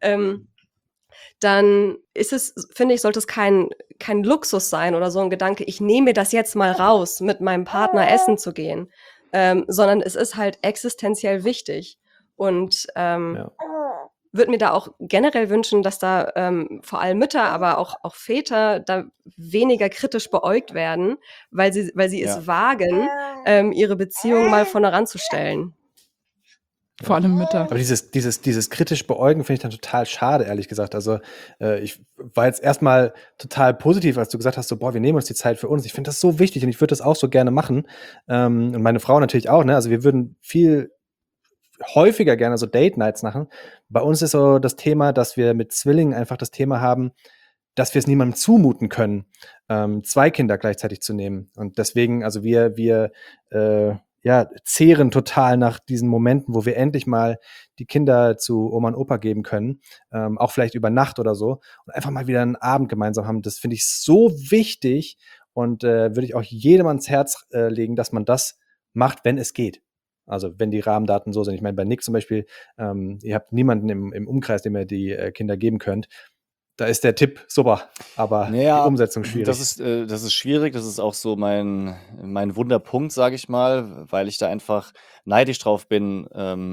dann ist es, finde ich, sollte es kein Luxus sein oder so ein Gedanke, ich nehme mir das jetzt mal raus, mit meinem Partner essen zu gehen, sondern es ist halt existenziell wichtig. Und Ja. würde mir da auch generell wünschen, dass da vor allem Mütter, aber auch Väter da weniger kritisch beäugt werden, weil sie Ja. es wagen, ihre Beziehung mal vorne ranzustellen. Vor allem Mütter. Aber dieses kritisch beäugen finde ich dann total schade, ehrlich gesagt. Also ich war jetzt erstmal total positiv, als du gesagt hast, so, boah, wir nehmen uns die Zeit für uns. Ich finde das so wichtig und ich würde das auch so gerne machen. Und meine Frau natürlich auch, ne? Also wir würden viel häufiger gerne so Date-Nights machen. Bei uns ist so das Thema, dass wir mit Zwillingen einfach das Thema haben, dass wir es niemandem zumuten können, 2 Kinder gleichzeitig zu nehmen. Und deswegen, also wir zehren total nach diesen Momenten, wo wir endlich mal die Kinder zu Oma und Opa geben können, auch vielleicht über Nacht oder so, und einfach mal wieder einen Abend gemeinsam haben. Das finde ich so wichtig und würde ich auch jedem ans Herz legen, dass man das macht, wenn es geht. Also wenn die Rahmendaten so sind. Ich meine, bei Nick zum Beispiel, ihr habt niemanden im Umkreis, dem ihr die Kinder geben könnt. Da ist der Tipp super, aber die Umsetzung schwierig. Das ist schwierig. Das ist auch so mein Wunderpunkt, sage ich mal, weil ich da einfach neidisch drauf bin.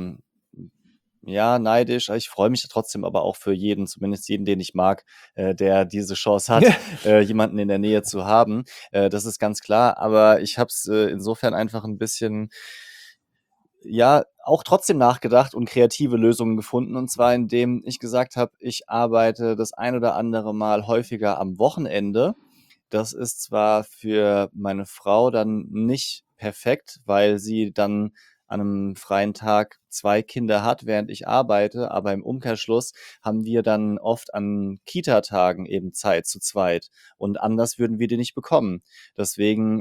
Ja, neidisch. Ich freue mich trotzdem aber auch für jeden, zumindest jeden, den ich mag, der diese Chance hat, jemanden in der Nähe zu haben. Das ist ganz klar. Aber ich habe es insofern einfach ein bisschen, ja, auch trotzdem nachgedacht und kreative Lösungen gefunden. Und zwar, indem ich gesagt habe, ich arbeite das ein oder andere Mal häufiger am Wochenende. Das ist zwar für meine Frau dann nicht perfekt, weil sie dann an einem freien Tag 2 Kinder hat, während ich arbeite, aber im Umkehrschluss haben wir dann oft an Kita-Tagen eben Zeit zu zweit und anders würden wir die nicht bekommen. Deswegen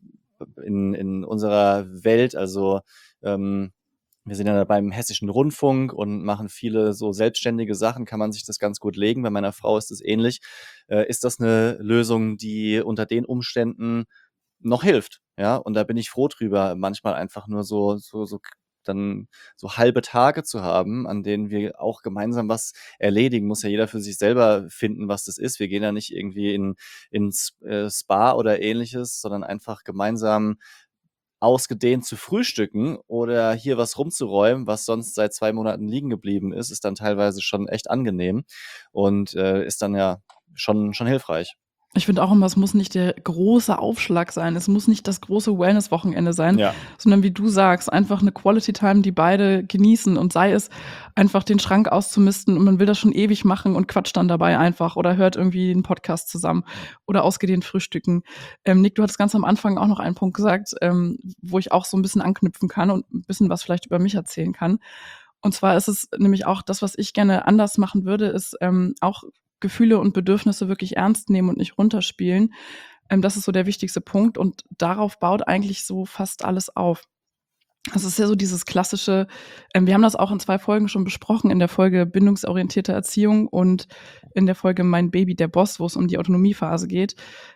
in unserer Welt, also wir sind ja beim Hessischen Rundfunk und machen viele so selbstständige Sachen, kann man sich das ganz gut legen. Bei meiner Frau ist es ähnlich. Ist das eine Lösung, die unter den Umständen noch hilft? Ja, und da bin ich froh drüber, manchmal einfach nur dann so halbe Tage zu haben, an denen wir auch gemeinsam was erledigen. Muss ja jeder für sich selber finden, was das ist. Wir gehen ja nicht irgendwie ins Spa oder ähnliches, sondern einfach gemeinsam ausgedehnt zu frühstücken oder hier was rumzuräumen, was sonst seit 2 Monaten liegen geblieben ist dann teilweise schon echt angenehm und ist dann ja schon hilfreich. Ich finde auch immer, es muss nicht der große Aufschlag sein. Es muss nicht das große Wellness-Wochenende sein, Ja. sondern wie du sagst, einfach eine Quality Time, die beide genießen und sei es einfach den Schrank auszumisten und man will das schon ewig machen und quatscht dann dabei einfach oder hört irgendwie einen Podcast zusammen oder ausgedehnt frühstücken. Nick, du hattest ganz am Anfang auch noch einen Punkt gesagt, wo ich auch so ein bisschen anknüpfen kann und ein bisschen was vielleicht über mich erzählen kann. Und zwar ist es nämlich auch das, was ich gerne anders machen würde, ist auch Gefühle und Bedürfnisse wirklich ernst nehmen und nicht runterspielen. Das ist so der wichtigste Punkt und darauf baut eigentlich so fast alles auf. Das ist ja so dieses klassische, wir haben das auch in 2 Folgen schon besprochen, in der Folge bindungsorientierte Erziehung und in der Folge Mein Baby, der Boss, wo es um die Autonomiephase geht.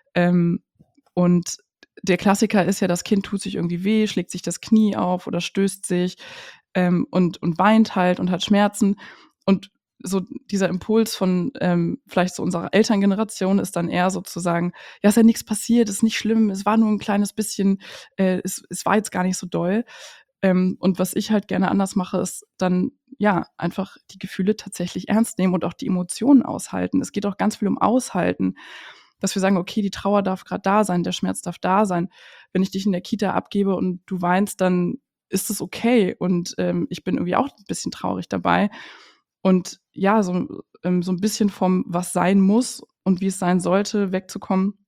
Und der Klassiker ist ja, das Kind tut sich irgendwie weh, schlägt sich das Knie auf oder stößt sich und weint halt und hat Schmerzen. Und so dieser Impuls von vielleicht so unserer Elterngeneration ist dann eher sozusagen, ja, ist ja nichts passiert, ist nicht schlimm, es war nur ein kleines bisschen, es war jetzt gar nicht so doll. Und was ich halt gerne anders mache, ist dann, ja, einfach die Gefühle tatsächlich ernst nehmen und auch die Emotionen aushalten. Es geht auch ganz viel um Aushalten, dass wir sagen, okay, die Trauer darf gerade da sein, der Schmerz darf da sein. Wenn ich dich in der Kita abgebe und du weinst, dann ist es okay und ich bin irgendwie auch ein bisschen traurig dabei. Und ja, so ein bisschen vom, was sein muss und wie es sein sollte, wegzukommen,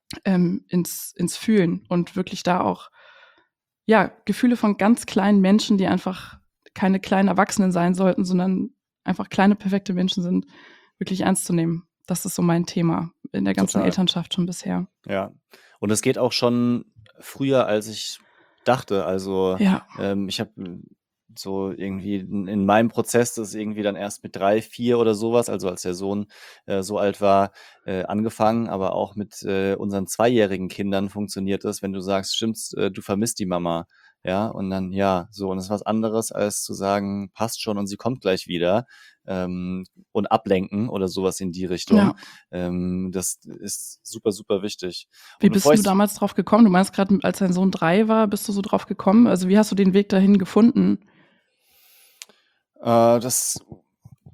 ins Fühlen und wirklich da auch, ja, Gefühle von ganz kleinen Menschen, die einfach keine kleinen Erwachsenen sein sollten, sondern einfach kleine, perfekte Menschen sind, wirklich ernst zu nehmen. Das ist so mein Thema in der ganzen Total. Elternschaft schon bisher. Ja. Und es geht auch schon früher, als ich dachte. Also Ja. ich habe so irgendwie in meinem Prozess das irgendwie dann erst mit 3, 4 oder sowas, also als der Sohn so alt war, angefangen. Aber auch mit unseren 2-jährigen Kindern funktioniert das, wenn du sagst, stimmt's, du vermisst die Mama. Ja, und dann, ja, so. Und das ist was anderes, als zu sagen, passt schon und sie kommt gleich wieder und ablenken oder sowas in die Richtung. Ja. Das ist super, super wichtig. Wie Und bist bevor du ich damals drauf gekommen? Du meinst gerade, als dein Sohn 3 war, bist du so drauf gekommen? Also wie hast du den Weg dahin gefunden? das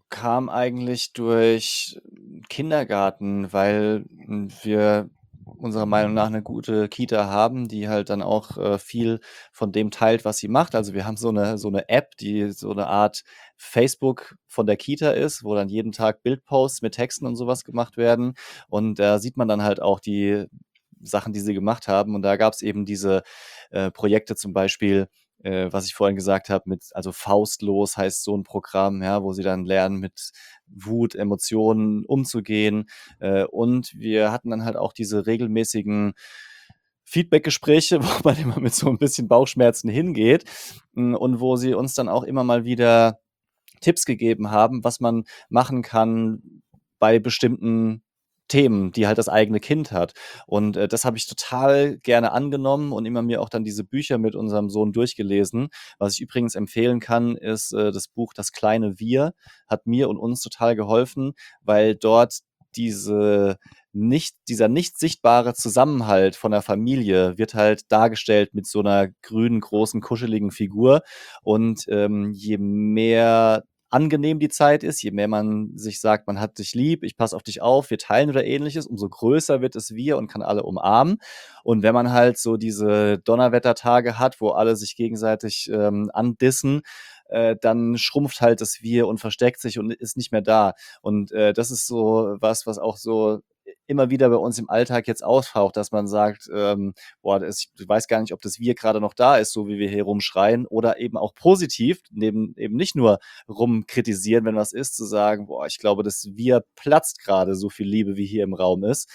kam eigentlich durch Kindergarten, weil wir unserer Meinung nach eine gute Kita haben, die halt dann auch viel von dem teilt, was sie macht. Also wir haben so eine App, die so eine Art Facebook von der Kita ist, wo dann jeden Tag Bildposts mit Texten und sowas gemacht werden. Und da sieht man dann halt auch die Sachen, die sie gemacht haben. Und da gab es eben diese Projekte zum Beispiel, was ich vorhin gesagt habe, also Faustlos heißt so ein Programm, ja, wo sie dann lernen, mit Wut, Emotionen umzugehen. Und wir hatten dann halt auch diese regelmäßigen Feedback-Gespräche, wo man immer mit so ein bisschen Bauchschmerzen hingeht und wo sie uns dann auch immer mal wieder Tipps gegeben haben, was man machen kann bei bestimmten Themen, die halt das eigene Kind hat. Und das habe ich total gerne angenommen und immer mir auch dann diese Bücher mit unserem Sohn durchgelesen. Was ich übrigens empfehlen kann, ist das Buch Das kleine Wir. Hat mir und uns total geholfen, weil dort dieser nicht sichtbare Zusammenhalt von der Familie wird halt dargestellt mit so einer grünen, großen, kuscheligen Figur. Und je mehr angenehm die Zeit ist, je mehr man sich sagt, man hat dich lieb, ich passe auf dich auf, wir teilen oder ähnliches, umso größer wird es Wir und kann alle umarmen. Und wenn man halt so diese Donnerwettertage hat, wo alle sich gegenseitig andissen, dann schrumpft halt das Wir und versteckt sich und ist nicht mehr da. Und das ist so was auch so immer wieder bei uns im Alltag jetzt auftaucht, dass man sagt, ich weiß gar nicht, ob das Wir gerade noch da ist, so wie wir hier rumschreien, oder eben auch positiv, neben eben nicht nur rumkritisieren, wenn was ist, zu sagen, ich glaube, das Wir platzt gerade, so viel Liebe, wie hier im Raum ist.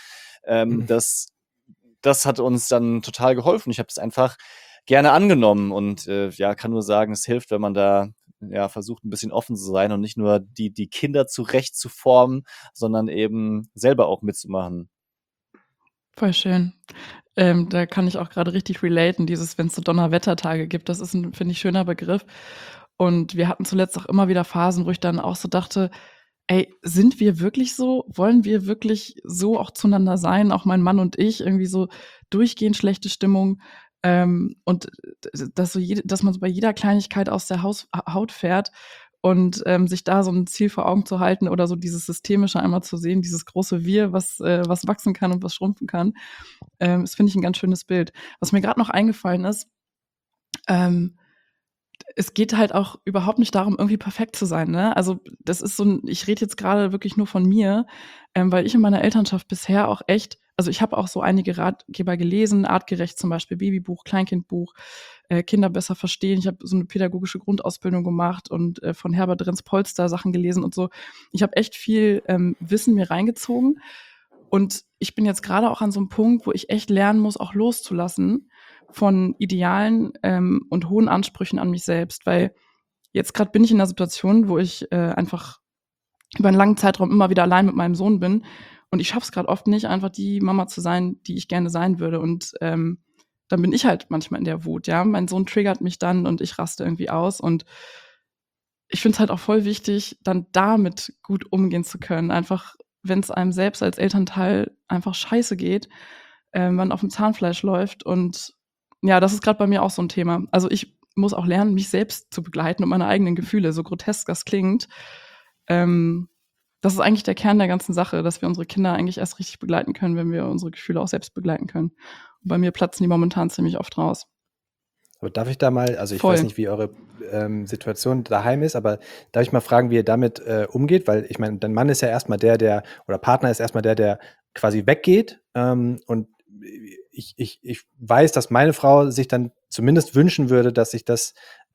Das hat uns dann total geholfen. Ich habe das einfach gerne angenommen und kann nur sagen, es hilft, wenn man da versucht, ein bisschen offen zu sein und nicht nur die Kinder zurecht zu formen, sondern eben selber auch mitzumachen. Voll schön. Da kann ich auch gerade richtig relaten, wenn es so Donnerwettertage gibt. Das ist ein, finde ich, schöner Begriff. Und wir hatten zuletzt auch immer wieder Phasen, wo ich dann auch so dachte, ey, sind wir wirklich so? Wollen wir wirklich so auch zueinander sein? Auch mein Mann und ich, irgendwie so durchgehend schlechte Stimmung. Und dass man so bei jeder Kleinigkeit aus der Haut fährt und sich da so ein Ziel vor Augen zu halten oder so dieses Systemische einmal zu sehen, dieses große Wir, was wachsen kann und was schrumpfen kann. Das finde ich ein ganz schönes Bild. Was mir gerade noch eingefallen ist, es geht halt auch überhaupt nicht darum, irgendwie perfekt zu sein, ne? Also, das ist ich rede jetzt gerade wirklich nur von mir, weil ich in meiner Elternschaft bisher auch echt, also, ich habe auch so einige Ratgeber gelesen, artgerecht zum Beispiel Babybuch, Kleinkindbuch, Kinder besser verstehen. Ich habe so eine pädagogische Grundausbildung gemacht und von Herbert Renz-Polster Sachen gelesen und so. Ich habe echt viel Wissen mir reingezogen und ich bin jetzt gerade auch an so einem Punkt, wo ich echt lernen muss, auch loszulassen von Idealen und hohen Ansprüchen an mich selbst, weil jetzt gerade bin ich in einer Situation, wo ich einfach über einen langen Zeitraum immer wieder allein mit meinem Sohn bin und ich schaffe es gerade oft nicht, einfach die Mama zu sein, die ich gerne sein würde. Und dann bin ich halt manchmal in der Wut, ja. Mein Sohn triggert mich dann und ich raste irgendwie aus. Und ich finde es halt auch voll wichtig, dann damit gut umgehen zu können. Einfach, wenn es einem selbst als Elternteil einfach scheiße geht, man auf dem Zahnfleisch läuft. Und ja, das ist gerade bei mir auch so ein Thema. Also ich muss auch lernen, mich selbst zu begleiten und meine eigenen Gefühle, so grotesk das klingt. Das ist eigentlich der Kern der ganzen Sache, dass wir unsere Kinder eigentlich erst richtig begleiten können, wenn wir unsere Gefühle auch selbst begleiten können. Und bei mir platzen die momentan ziemlich oft raus. Aber darf ich da mal, also ich Voll. weiß nicht, wie eure Situation daheim ist, aber darf ich mal fragen, wie ihr damit umgeht? Weil ich meine, dein Mann ist ja erstmal oder Partner ist erstmal der quasi weggeht. Und ich weiß, dass meine Frau sich dann zumindest wünschen würde, dass ich das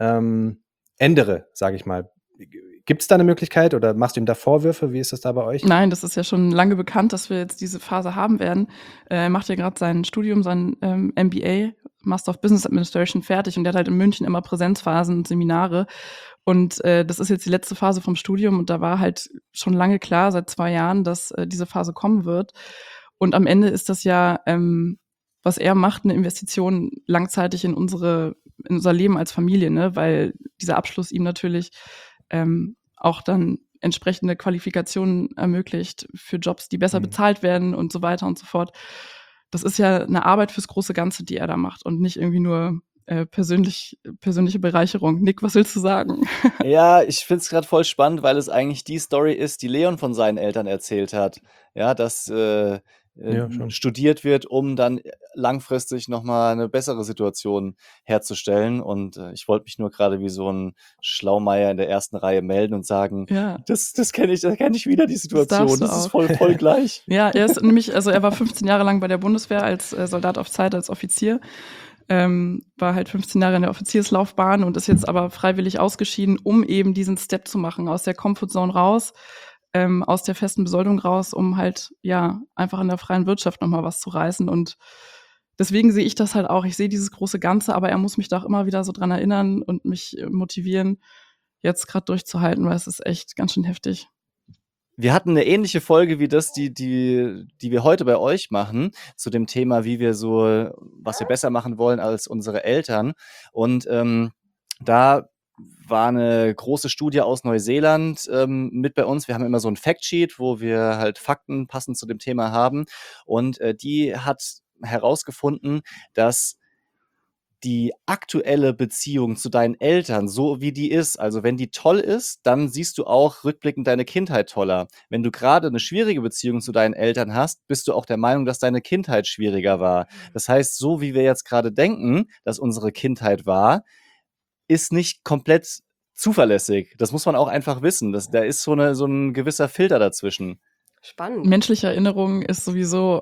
ändere, sage ich mal. Gibt es da eine Möglichkeit oder machst du ihm da Vorwürfe? Wie ist das da bei euch? Nein, das ist ja schon lange bekannt, dass wir jetzt diese Phase haben werden. Er macht ja gerade sein Studium, sein MBA, Master of Business Administration, fertig und der hat halt in München immer Präsenzphasen und Seminare. Und das ist jetzt die letzte Phase vom Studium und da war halt schon lange klar, seit 2 Jahren, dass diese Phase kommen wird. Und am Ende ist das ja, was er macht, eine Investition langzeitig in unser Leben als Familie, ne? Weil dieser Abschluss ihm natürlich auch dann entsprechende Qualifikationen ermöglicht für Jobs, die besser bezahlt werden und so weiter und so fort. Das ist ja eine Arbeit fürs große Ganze, die er da macht und nicht irgendwie nur persönliche Bereicherung. Nick, was willst du sagen? Ja, ich find's grad voll spannend, weil es eigentlich die Story ist, die Leon von seinen Eltern erzählt hat. Ja, dass, Ja, schon. studiert wird, um dann langfristig noch mal 'ne bessere Situation herzustellen. Und, ich wollte mich nur gerade wie so ein Schlaumeier in der ersten Reihe melden und sagen: Ja, Das kenne ich, da kenne ich wieder die das Situation. darfst du Das ist auch. voll gleich.“ Ja, er war 15 Jahre lang bei der Bundeswehr als Soldat auf Zeit, als Offizier. War halt 15 Jahre in der Offizierslaufbahn und ist jetzt aber freiwillig ausgeschieden, um eben diesen Step zu machen, aus der Comfortzone raus, aus der festen Besoldung raus, um halt, ja, einfach in der freien Wirtschaft noch mal was zu reißen. Und deswegen sehe ich das halt auch. Ich sehe dieses große Ganze, aber er muss mich da auch immer wieder so dran erinnern und mich motivieren, jetzt gerade durchzuhalten, weil es ist echt ganz schön heftig. Wir hatten eine ähnliche Folge wie die wir heute bei euch machen, zu dem Thema, wie wir so was wir besser machen wollen als unsere Eltern. Und, da war eine große Studie aus Neuseeland, mit bei uns. Wir haben immer so ein Factsheet, wo wir halt Fakten passend zu dem Thema haben. Und, die hat herausgefunden, dass die aktuelle Beziehung zu deinen Eltern, so wie die ist, also wenn die toll ist, dann siehst du auch rückblickend deine Kindheit toller. Wenn du gerade eine schwierige Beziehung zu deinen Eltern hast, bist du auch der Meinung, dass deine Kindheit schwieriger war. Das heißt, so wie wir jetzt gerade denken, dass unsere Kindheit war, ist nicht komplett zuverlässig. Das muss man auch einfach wissen. Da ist so ein gewisser Filter dazwischen. Spannend. Menschliche Erinnerung ist sowieso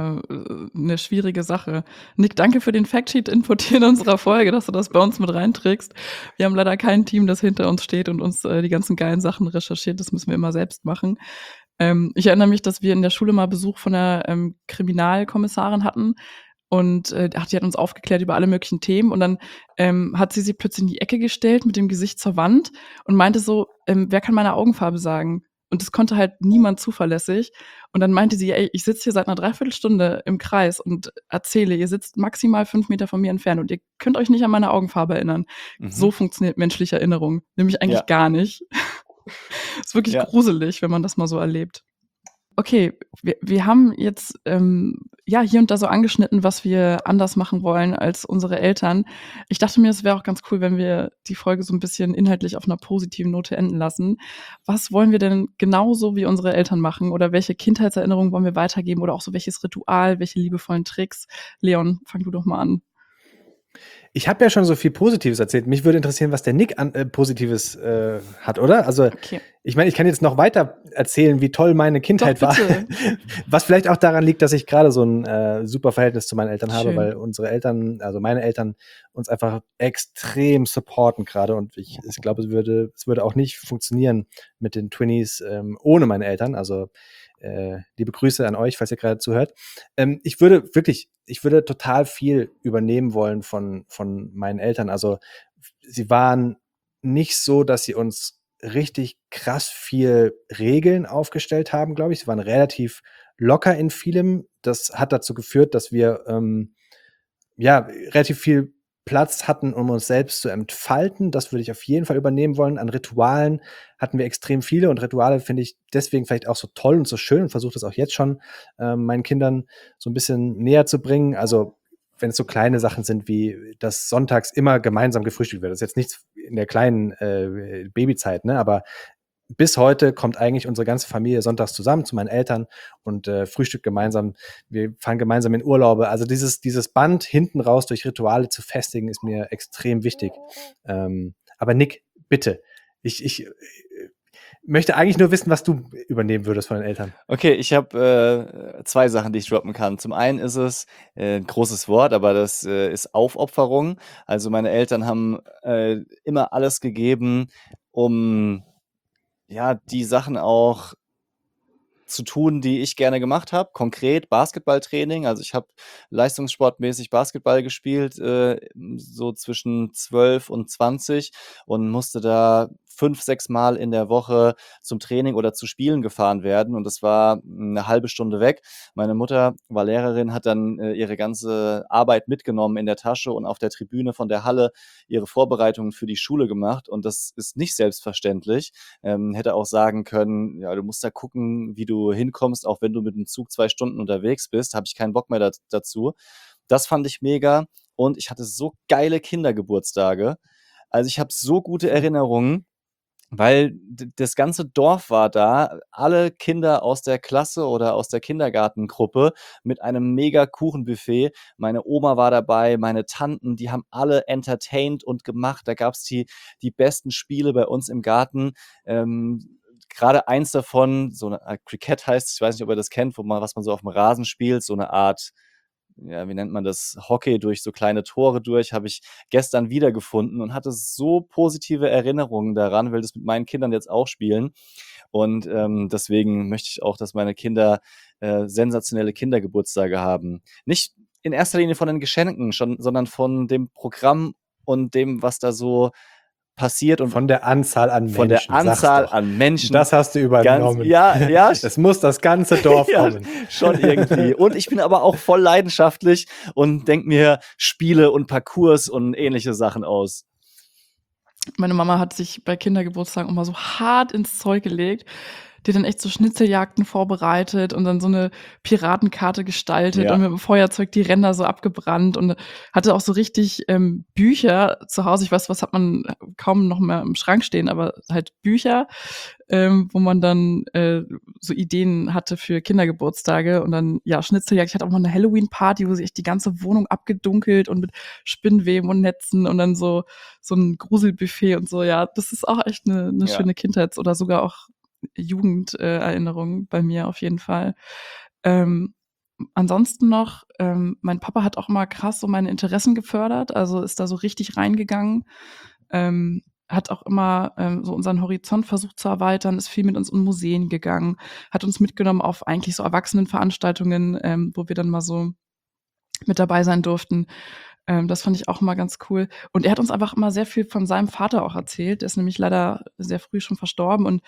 'ne schwierige Sache. Nick, danke für den Factsheet-Input hier in unserer Folge, dass du das bei uns mit reinträgst. Wir haben leider kein Team, das hinter uns steht und uns die ganzen geilen Sachen recherchiert. Das müssen wir immer selbst machen. Ich erinnere mich, dass wir in der Schule mal Besuch von der Kriminalkommissarin hatten und die hat uns aufgeklärt über alle möglichen Themen und dann hat sie sich plötzlich in die Ecke gestellt mit dem Gesicht zur Wand und meinte so, wer kann meine Augenfarbe sagen? Und das konnte halt niemand zuverlässig. Und dann meinte sie, ey, ich sitze hier seit einer Dreiviertelstunde im Kreis und erzähle, ihr sitzt maximal 5 Meter von mir entfernt und ihr könnt euch nicht an meine Augenfarbe erinnern. So Mhm. funktioniert menschliche Erinnerung. Nämlich eigentlich Ja. gar nicht. Ist wirklich Ja. gruselig, wenn man das mal so erlebt. Okay, wir haben jetzt ja hier und da so angeschnitten, was wir anders machen wollen als unsere Eltern. Ich dachte mir, es wäre auch ganz cool, wenn wir die Folge so ein bisschen inhaltlich auf einer positiven Note enden lassen. Was wollen wir denn genauso wie unsere Eltern machen oder welche Kindheitserinnerungen wollen wir weitergeben oder auch so welches Ritual, welche liebevollen Tricks? Leon, fang du doch mal an. Ich habe ja schon so viel Positives erzählt. Mich würde interessieren, was der Nick an Positives hat, oder? Also, Okay. ich meine, ich kann jetzt noch weiter erzählen, wie toll meine Kindheit Doch, war. bitte. Was vielleicht auch daran liegt, dass ich gerade so ein super Verhältnis zu meinen Eltern habe, Schön. weil unsere Eltern, also meine Eltern, uns einfach extrem supporten gerade. Und ich glaube, es würde auch nicht funktionieren mit den Twinnies ohne meine Eltern. Also liebe Grüße an euch, falls ihr gerade zuhört. Ich würde total viel übernehmen wollen von meinen Eltern. Also sie waren nicht so, dass sie uns richtig krass viel Regeln aufgestellt haben, glaube ich. Sie waren relativ locker in vielem. Das hat dazu geführt, dass wir ja relativ viel Platz hatten, um uns selbst zu entfalten. Das würde ich auf jeden Fall übernehmen wollen. An Ritualen hatten wir extrem viele und Rituale finde ich deswegen vielleicht auch so toll und so schön und versuche das auch jetzt schon meinen Kindern so ein bisschen näher zu bringen. Also wenn es so kleine Sachen sind, wie dass sonntags immer gemeinsam gefrühstückt wird. Das ist jetzt nichts in der kleinen Babyzeit, ne? Aber bis heute kommt eigentlich unsere ganze Familie sonntags zusammen zu meinen Eltern und frühstückt gemeinsam. Wir fahren gemeinsam in Urlaube. Also dieses Band hinten raus durch Rituale zu festigen, ist mir extrem wichtig. Aber Nick, bitte, ich möchte eigentlich nur wissen, was du übernehmen würdest von den Eltern. Okay, ich habe 2 Sachen, die ich droppen kann. Zum einen ist es 'n großes Wort, aber das, ist Aufopferung. Also, meine Eltern haben, immer alles gegeben, um, ja, die Sachen auch zu tun, die ich gerne gemacht habe. Konkret Basketballtraining. Also, ich habe leistungssportmäßig Basketball gespielt, so zwischen 12 und 20 und musste da 5, 6 Mal in der Woche zum Training oder zu Spielen gefahren werden und das war 'ne halbe Stunde weg. Meine Mutter war Lehrerin, hat dann, ihre ganze Arbeit mitgenommen in der Tasche und auf der Tribüne von der Halle ihre Vorbereitungen für die Schule gemacht und das ist nicht selbstverständlich. Hätte auch sagen können: „Ja, du musst da gucken, wie du hinkommst, auch wenn du mit dem Zug 2 Stunden unterwegs bist, habe ich keinen Bock mehr dazu.“ Das fand ich mega und ich hatte so geile Kindergeburtstage. Also ich habe so gute Erinnerungen, weil das ganze Dorf war da, alle Kinder aus der Klasse oder aus der Kindergartengruppe mit einem mega Kuchenbuffet. Meine Oma war dabei, meine Tanten, die haben alle entertained und gemacht. Da gab's die besten Spiele bei uns im Garten. Gerade eins davon, so eine Art Cricket heißt es, ich weiß nicht, ob ihr das kennt, was man so auf dem Rasen spielt, so eine Art, ja, wie nennt man das, Hockey durch so kleine Tore durch, habe ich gestern wiedergefunden und hatte so positive Erinnerungen daran, will das mit meinen Kindern jetzt auch spielen. Und deswegen möchte ich auch, dass meine Kinder sensationelle Kindergeburtstage haben. Nicht in erster Linie von den Geschenken, sondern von dem Programm und dem, was da so passiert und Von der Anzahl an von der Menschen, sag's Anzahl doch. an Menschen. Das hast du übernommen. Ja, Es muss das ganze Dorf ja, kommen. schon irgendwie. Und ich bin aber auch voll leidenschaftlich und denke mir Spiele und Parcours und ähnliche Sachen aus. Meine Mama hat sich bei Kindergeburtstagen immer so hart ins Zeug gelegt. Die hat dann echt so Schnitzeljagden vorbereitet und dann so eine Piratenkarte gestaltet Ja. und mit dem Feuerzeug die Ränder so abgebrannt und hatte auch so richtig Bücher zu Hause. Ich weiß, was hat man kaum noch mehr im Schrank stehen, aber halt Bücher, wo man dann so Ideen hatte für Kindergeburtstage und dann, ja, Schnitzeljagd. Ich hatte auch mal eine Halloween-Party, wo sie echt die ganze Wohnung abgedunkelt und mit Spinnweben und Netzen und dann so ein Gruselbuffet und so. Ja, das ist auch echt eine Ja. schöne Kindheits- oder sogar auch Jugenderinnerung bei mir auf jeden Fall. Ansonsten noch, mein Papa hat auch mal krass so meine Interessen gefördert, also ist da so richtig reingegangen, hat auch immer so unseren Horizont versucht zu erweitern, ist viel mit uns in Museen gegangen, hat uns mitgenommen auf eigentlich so Erwachsenenveranstaltungen, wo wir dann mal so mit dabei sein durften. Das fand ich auch immer ganz cool. Und er hat uns einfach immer sehr viel von seinem Vater auch erzählt. Der ist nämlich leider sehr früh schon verstorben und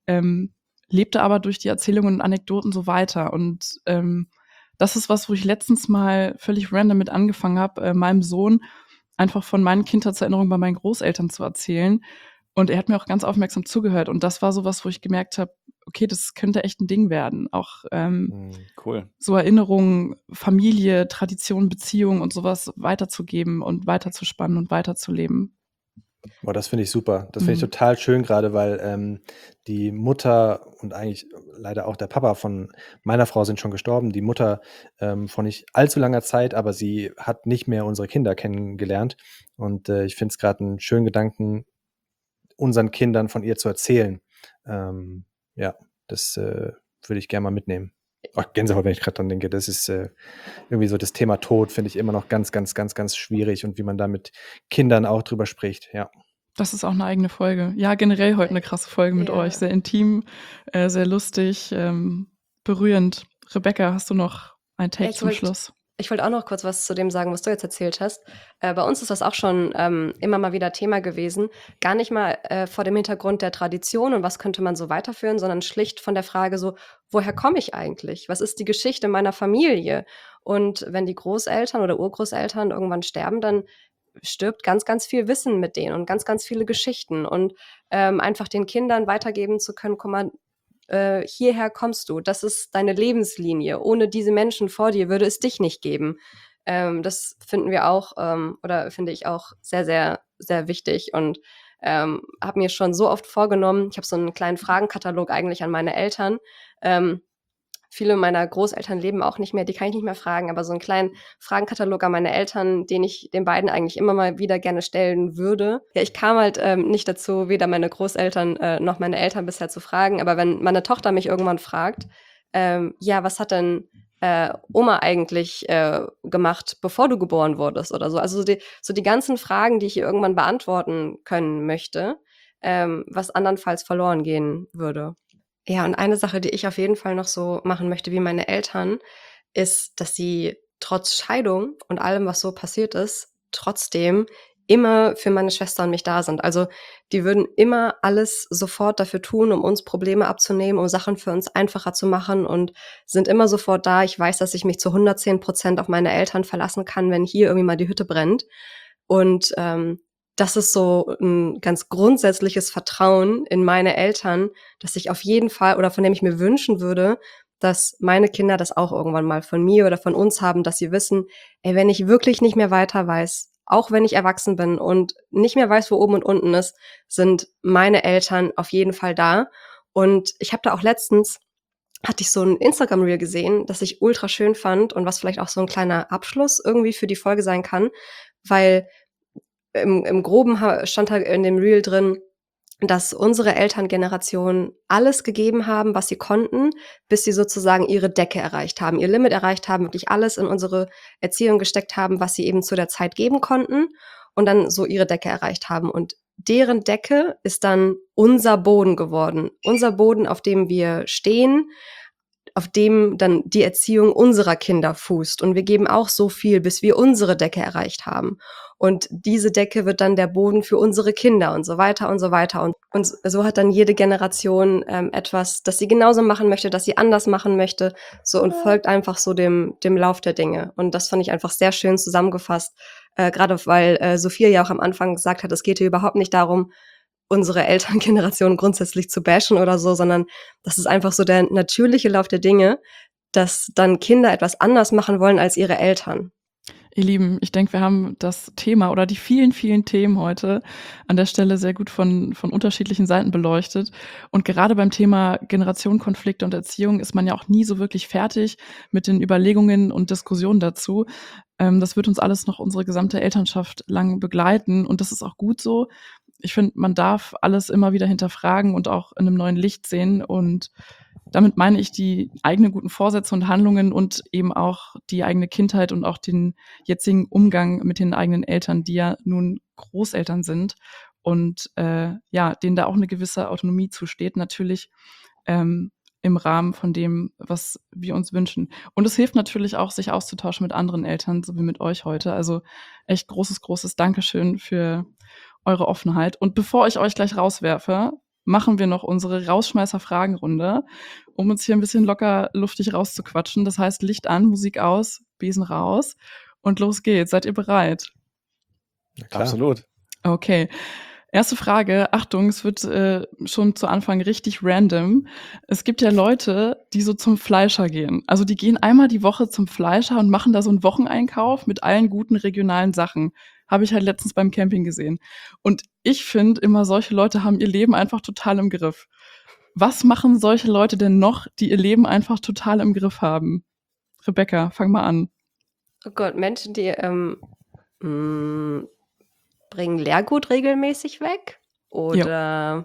lebte aber durch die Erzählungen und Anekdoten so weiter. Und das ist was, wo ich letztens mal völlig random mit angefangen habe, meinem Sohn einfach von meinen Kindheitserinnerungen bei meinen Großeltern zu erzählen. Und er hat mir auch ganz aufmerksam zugehört. Und das war so was, wo ich gemerkt habe, okay, das könnte echt ein Ding werden. Auch Cool. so Erinnerungen, Familie, Tradition, Beziehungen und sowas weiterzugeben und weiterzuspannen und weiterzuleben. Boah, das finde ich super. Das finde ich Mhm. total schön, gerade weil die Mutter und eigentlich leider auch der Papa von meiner Frau sind schon gestorben. Die Mutter vor nicht allzu langer Zeit, aber sie hat nicht mehr unsere Kinder kennengelernt. Und ich finde es gerade einen schönen Gedanken, unseren Kindern von ihr zu erzählen. Ja, das würde ich gerne mal mitnehmen. Oh, Gänsehaut, wenn ich gerade dran denke. Das ist irgendwie so das Thema Tod, finde ich immer noch ganz, ganz, ganz, ganz schwierig und wie man da mit Kindern auch drüber spricht. Ja. Das ist auch eine eigene Folge. Ja, generell heute eine krasse Folge mit Ja. euch. Sehr intim, sehr lustig, berührend. Rebecca, hast du noch ein Take Ich zum wollte Schluss? ich wollte auch noch kurz was zu dem sagen, was du jetzt erzählt hast. Bei uns ist das auch schon immer mal wieder Thema gewesen. Gar nicht mal vor dem Hintergrund der Tradition und was könnte man so weiterführen, sondern schlicht von der Frage so, woher komme ich eigentlich? Was ist die Geschichte meiner Familie? Und wenn die Großeltern oder Urgroßeltern irgendwann sterben, dann stirbt ganz, ganz viel Wissen mit denen und ganz, ganz viele Geschichten. Und einfach den Kindern weitergeben zu können, guck mal, hierher kommst du, das ist deine Lebenslinie. Ohne diese Menschen vor dir würde es dich nicht geben. Das finden wir auch oder finde ich auch sehr, sehr, sehr wichtig und habe mir schon so oft vorgenommen, ich habe so einen kleinen Fragenkatalog eigentlich an meine Eltern. Viele meiner Großeltern leben auch nicht mehr, die kann ich nicht mehr fragen, aber so einen kleinen Fragenkatalog an meine Eltern, den ich den beiden eigentlich immer mal wieder gerne stellen würde. Ja, ich kam halt nicht dazu, weder meine Großeltern noch meine Eltern bisher zu fragen, aber wenn meine Tochter mich irgendwann fragt, ja, was hat denn Oma eigentlich gemacht, bevor du geboren wurdest oder so. Also so die ganzen Fragen, die ich ihr irgendwann beantworten können möchte, was andernfalls verloren gehen würde. Ja, und eine Sache, die ich auf jeden Fall noch so machen möchte wie meine Eltern, ist, dass sie trotz Scheidung und allem, was so passiert ist, trotzdem immer für meine Schwester und mich da sind. Also die würden immer alles sofort dafür tun, um uns Probleme abzunehmen, um Sachen für uns einfacher zu machen und sind immer sofort da. Ich weiß, dass ich mich zu 110% auf meine Eltern verlassen kann, wenn hier irgendwie mal die Hütte brennt. Und das ist so ein ganz grundsätzliches Vertrauen in meine Eltern, dass ich auf jeden Fall oder von dem ich mir wünschen würde, dass meine Kinder das auch irgendwann mal von mir oder von uns haben, dass sie wissen, ey, wenn ich wirklich nicht mehr weiter weiß, auch wenn ich erwachsen bin und nicht mehr weiß, wo oben und unten ist, sind meine Eltern auf jeden Fall da. Und ich habe da auch letztens, hatte ich so ein Instagram-Reel gesehen, das ich ultra schön fand und was vielleicht auch so ein kleiner Abschluss irgendwie für die Folge sein kann, weil im Groben stand halt in dem Reel drin, dass unsere Elterngeneration alles gegeben haben, was sie konnten, bis sie sozusagen ihre Decke erreicht haben, ihr Limit erreicht haben, wirklich alles in unsere Erziehung gesteckt haben, was sie eben zu der Zeit geben konnten und dann so ihre Decke erreicht haben. Und deren Decke ist dann unser Boden geworden. Unser Boden, auf dem wir stehen, auf dem dann die Erziehung unserer Kinder fußt. Und wir geben auch so viel, bis wir unsere Decke erreicht haben. Und diese Decke wird dann der Boden für unsere Kinder und so weiter und so weiter. Und so hat dann jede Generation etwas, das sie genauso machen möchte, das sie anders machen möchte. So und folgt einfach so dem Lauf der Dinge. Und das fand ich einfach sehr schön zusammengefasst. Gerade weil Sophia ja auch am Anfang gesagt hat, es geht hier überhaupt nicht darum, unsere Elterngeneration grundsätzlich zu bashen oder so, sondern das ist einfach so der natürliche Lauf der Dinge, dass dann Kinder etwas anders machen wollen als ihre Eltern. Ihr Lieben, ich denke, wir haben das Thema oder die vielen, vielen Themen heute an der Stelle sehr gut von unterschiedlichen Seiten beleuchtet. Und gerade beim Thema Generationenkonflikte und Erziehung ist man ja auch nie so wirklich fertig mit den Überlegungen und Diskussionen dazu. Das wird uns alles noch unsere gesamte Elternschaft lang begleiten und das ist auch gut so. Ich finde, man darf alles immer wieder hinterfragen und auch in einem neuen Licht sehen und damit meine ich die eigenen guten Vorsätze und Handlungen und eben auch die eigene Kindheit und auch den jetzigen Umgang mit den eigenen Eltern, die ja nun Großeltern sind und ja, denen da auch eine gewisse Autonomie zusteht, natürlich im Rahmen von dem, was wir uns wünschen. Und es hilft natürlich auch, sich auszutauschen mit anderen Eltern, so wie mit euch heute. Also echt großes Dankeschön für eure Offenheit. Und bevor ich euch gleich rauswerfe, machen wir noch unsere Rausschmeißer-Fragenrunde, um uns hier ein bisschen locker luftig rauszuquatschen. Das heißt, Licht an, Musik aus, Besen raus und los geht's. Seid ihr bereit? Na klar. Absolut. Okay. Erste Frage. Achtung, es wird schon zu Anfang richtig random. Es gibt ja Leute, die so zum Fleischer gehen. Also die gehen einmal die Woche zum Fleischer und machen da so einen Wocheneinkauf mit allen guten regionalen Sachen. Habe ich halt letztens beim Camping gesehen. Und ich finde immer, solche Leute haben ihr Leben einfach total im Griff. Was machen solche Leute denn noch, die ihr Leben einfach total im Griff haben? Rebecca, fang mal an. Oh Gott, Menschen, die bringen Leergut regelmäßig weg oder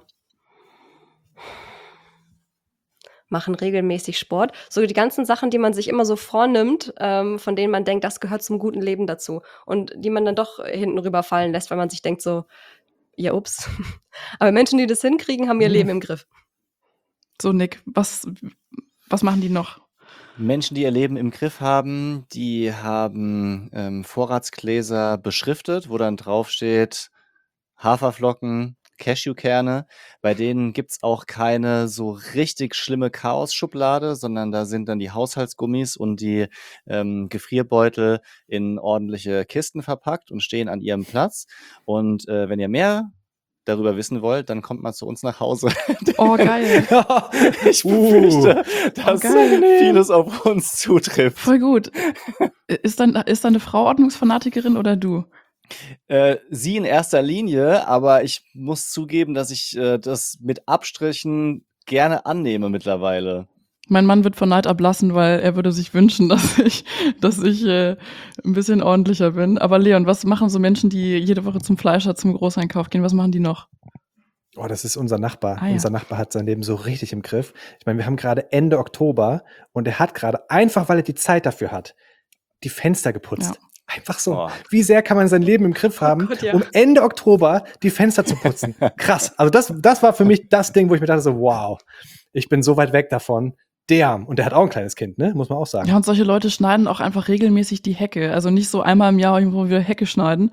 machen regelmäßig Sport. So die ganzen Sachen, die man sich immer so vornimmt, von denen man denkt, das gehört zum guten Leben dazu. Und die man dann doch hinten rüberfallen lässt, weil man sich denkt so, ja, ups. Aber Menschen, die das hinkriegen, haben ihr Leben im Griff. So, Nick, was machen die noch? Menschen, die ihr Leben im Griff haben, die haben Vorratsgläser beschriftet, wo dann draufsteht Haferflocken, Cashewkerne. Bei denen gibt's auch keine so richtig schlimme Chaos-Schublade, sondern da sind dann die Haushaltsgummis und die Gefrierbeutel in ordentliche Kisten verpackt und stehen an ihrem Platz. Und wenn ihr mehr darüber wissen wollt, dann kommt mal zu uns nach Hause. Oh, geil. Ich befürchte, dass geil. vieles auf uns zutrifft. Voll gut. Ist dann eine Frau Ordnungsfanatikerin oder du? Sie in erster Linie, aber ich muss zugeben, dass ich das mit Abstrichen gerne annehme mittlerweile. Mein Mann wird von Neid ablassen, weil er würde sich wünschen, dass ich ein bisschen ordentlicher bin. Aber Leon, was machen so Menschen, die jede Woche zum Fleischer, zum Großeinkauf gehen? Was machen die noch? Oh, das ist unser Nachbar. Ah, ja. Unser Nachbar hat sein Leben so richtig im Griff. Ich meine, wir haben gerade Ende Oktober und er hat gerade, einfach weil er die Zeit dafür hat, die Fenster geputzt. Ja. Einfach so. Oh. Wie sehr kann man sein Leben im Griff haben, Gott, ja. um Ende Oktober die Fenster zu putzen? Krass. Also das war für mich das Ding, wo ich mir dachte so, wow, ich bin so weit weg davon. Und der hat auch ein kleines Kind, ne? Muss man auch sagen. Ja, und solche Leute schneiden auch einfach regelmäßig die Hecke. Also nicht so einmal im Jahr irgendwo wieder Hecke schneiden,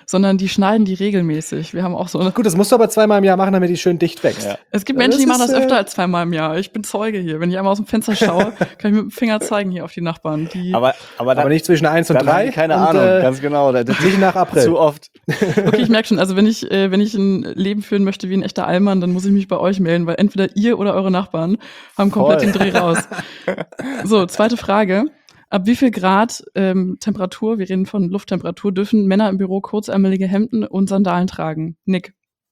sondern die schneiden die regelmäßig. Wir haben auch so eine. Gut, das musst du aber 2-mal im Jahr machen, damit die schön dicht wächst. Ja. Es gibt Ja, Menschen, die das machen das ist, öfter als 2-mal im Jahr. Ich bin Zeuge hier. Wenn ich einmal aus dem Fenster schaue, kann ich mit dem Finger zeigen hier auf die Nachbarn. Die Aber nicht zwischen 1 und dann haben 3. die keine Ahnung, ganz genau. Nicht nach April. Zu oft. Okay, ich merke schon, also wenn ich ein Leben führen möchte wie ein echter Allmann, dann muss ich mich bei euch melden, weil entweder ihr oder eure Nachbarn haben komplett Voll. den Dreh raus. So, zweite Frage. Ab wie viel Grad Temperatur, wir reden von Lufttemperatur, dürfen Männer im Büro kurzärmelige Hemden und Sandalen tragen? Nick.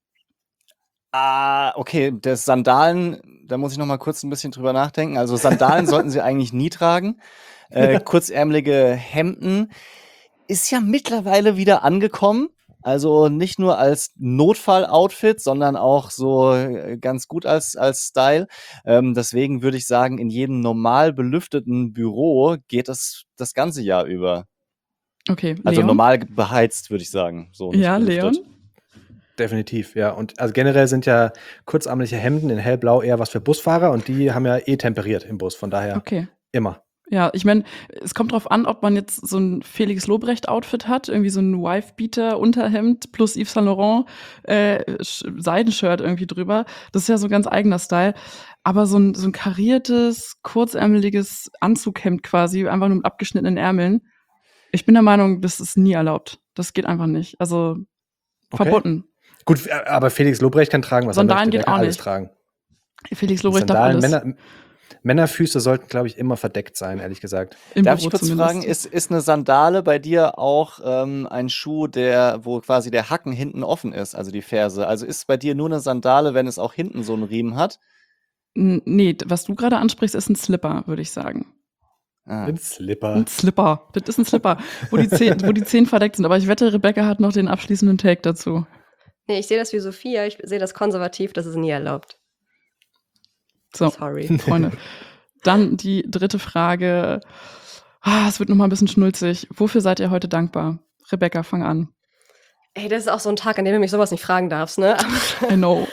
Okay, das Sandalen, da muss ich noch mal kurz ein bisschen drüber nachdenken. Also Sandalen sollten sie eigentlich nie tragen. Kurzärmelige Hemden ist ja mittlerweile wieder angekommen. Also nicht nur als Notfall-Outfit, sondern auch so ganz gut als Style. Deswegen würde ich sagen, in jedem normal belüfteten Büro geht das ganze Jahr über. Okay, Also Leon? normal beheizt, würde ich sagen. So, nicht Ja, belüftet. Leon? Definitiv, ja. Und also generell sind ja kurzärmeliche Hemden in hellblau eher was für Busfahrer und die haben ja temperiert im Bus, von daher Okay. immer. Ja, ich meine, es kommt drauf an, ob man jetzt so ein Felix Lobrecht-Outfit hat, irgendwie so ein Wife-Beater-Unterhemd plus Yves Saint Laurent Seidenshirt irgendwie drüber. Das ist ja so ein ganz eigener Style. Aber so ein kariertes, kurzärmeliges Anzughemd quasi, einfach nur mit abgeschnittenen Ärmeln. Ich bin der Meinung, das ist nie erlaubt. Das geht einfach nicht. Also Okay. verboten. Gut, aber Felix Lobrecht kann tragen, was Sandalen er möchte. Der geht kann auch alles nicht. tragen. Felix Lobrecht darf Sandalen, alles. Männerfüße sollten, glaube ich, immer verdeckt sein, ehrlich gesagt. Im Darf Büro ich kurz zumindest. fragen, ist eine Sandale bei dir auch ein Schuh, wo quasi der Hacken hinten offen ist, also die Ferse? Also ist bei dir nur eine Sandale, wenn es auch hinten so einen Riemen hat? Nee, was du gerade ansprichst, ist ein Slipper, würde ich sagen. Ein Slipper. Ein Slipper. Das ist ein Slipper, wo die Zehen verdeckt sind. Aber ich wette, Rebecca hat noch den abschließenden Take dazu. Nee, ich sehe das wie Sophia, ich sehe das konservativ, das ist nie erlaubt. So, Sorry. Freunde. Dann die dritte Frage. Es wird noch mal ein bisschen schnulzig. Wofür seid ihr heute dankbar? Rebecca, fang an. Ey, das ist auch so ein Tag, an dem du mich sowas nicht fragen darfst, ne? I know.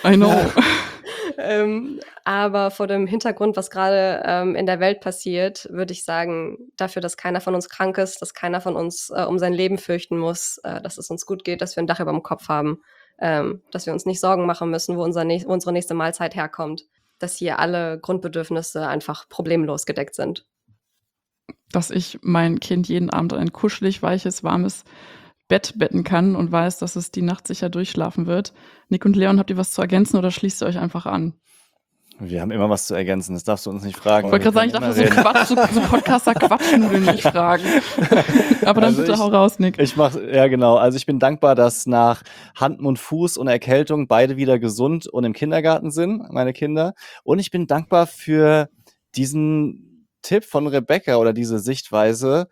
Aber vor dem Hintergrund, was gerade in der Welt passiert, würde ich sagen, dafür, dass keiner von uns krank ist, dass keiner von uns um sein Leben fürchten muss, dass es uns gut geht, dass wir ein Dach über dem Kopf haben, dass wir uns nicht Sorgen machen müssen, wo unsere nächste Mahlzeit herkommt, dass hier alle Grundbedürfnisse einfach problemlos gedeckt sind. Dass ich mein Kind jeden Abend in ein kuschelig, weiches, warmes Bett betten kann und weiß, dass es die Nacht sicher durchschlafen wird. Nick und Leon, habt ihr was zu ergänzen oder schließt ihr euch einfach an? Wir haben immer was zu ergänzen, das darfst du uns nicht fragen. Ich wollte gerade sagen, ich darf so Podcaster-Quatschnudeln nicht fragen. Aber dann Also bitte hau raus, Nick. Ja, genau. Also ich bin dankbar, dass nach Hand, Mund, Fuß und Erkältung beide wieder gesund und im Kindergarten sind, meine Kinder. Und ich bin dankbar für diesen Tipp von Rebecca oder diese Sichtweise,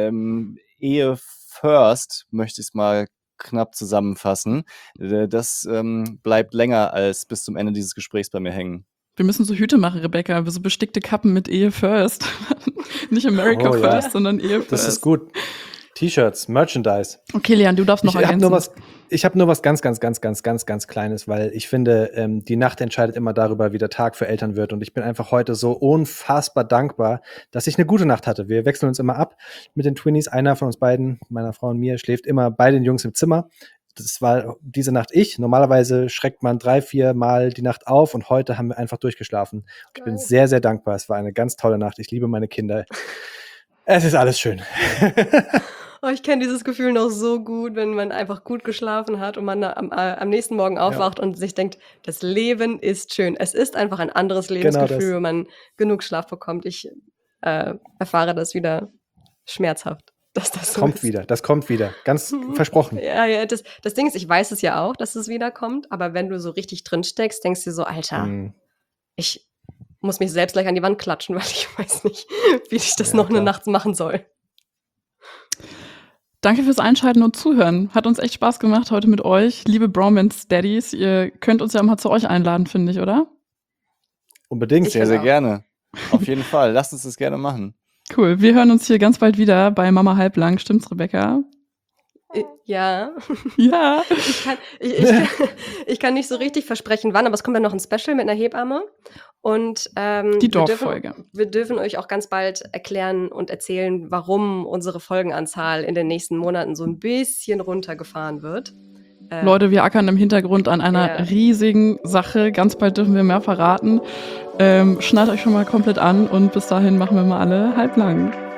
Ehe first, möchte ich es mal knapp zusammenfassen. Das bleibt länger als bis zum Ende dieses Gesprächs bei mir hängen. Wir müssen so Hüte machen, Rebecca, so bestickte Kappen mit Ehe first. Nicht America first, sondern Ehe first. Das ist gut. T-Shirts, Merchandise. Okay, Leon, du darfst noch ergänzen. Ich habe nur was ganz Kleines, weil ich finde, die Nacht entscheidet immer darüber, wie der Tag für Eltern wird. Und ich bin einfach heute so unfassbar dankbar, dass ich eine gute Nacht hatte. Wir wechseln uns immer ab mit den Twinnies. Einer von uns beiden, meiner Frau und mir, schläft immer bei den Jungs im Zimmer. Das war diese Nacht ich. Normalerweise schreckt man 3-4 Mal die Nacht auf und heute haben wir einfach durchgeschlafen. Ich bin sehr, sehr dankbar. Es war eine ganz tolle Nacht. Ich liebe meine Kinder. Es ist alles schön. Oh, ich kenne dieses Gefühl noch so gut, wenn man einfach gut geschlafen hat und man am nächsten Morgen aufwacht und sich denkt, das Leben ist schön. Es ist einfach ein anderes Lebensgefühl, wenn man genug Schlaf bekommt. Ich erfahre das wieder schmerzhaft. Dass das so ist. Das kommt wieder. Ganz versprochen. Ja, das Ding ist, ich weiß es ja auch, dass es wiederkommt, aber wenn du so richtig drin steckst, denkst du so, Alter, ich muss mich selbst gleich an die Wand klatschen, weil ich weiß nicht, wie ich das noch eine Nacht machen soll. Danke fürs Einschalten und Zuhören. Hat uns echt Spaß gemacht heute mit euch. Liebe Bromance Daddies, ihr könnt uns ja mal zu euch einladen, finde ich, oder? Unbedingt. Sehr, sehr gerne. Auf jeden Fall. Lasst uns das gerne machen. Cool. Wir hören uns hier ganz bald wieder bei Mama Halblang. Stimmt's, Rebecca? Ja. Ja. Ich kann nicht so richtig versprechen, wann, aber es kommt dann noch ein Special mit einer Hebamme. Und Die Dorffolge. wir dürfen euch auch ganz bald erklären und erzählen, warum unsere Folgenanzahl in den nächsten Monaten so ein bisschen runtergefahren wird. Leute, wir ackern im Hintergrund an einer Ja. riesigen Sache. Ganz bald dürfen wir mehr verraten. Schnallt euch schon mal komplett an und bis dahin machen wir mal alle halblang.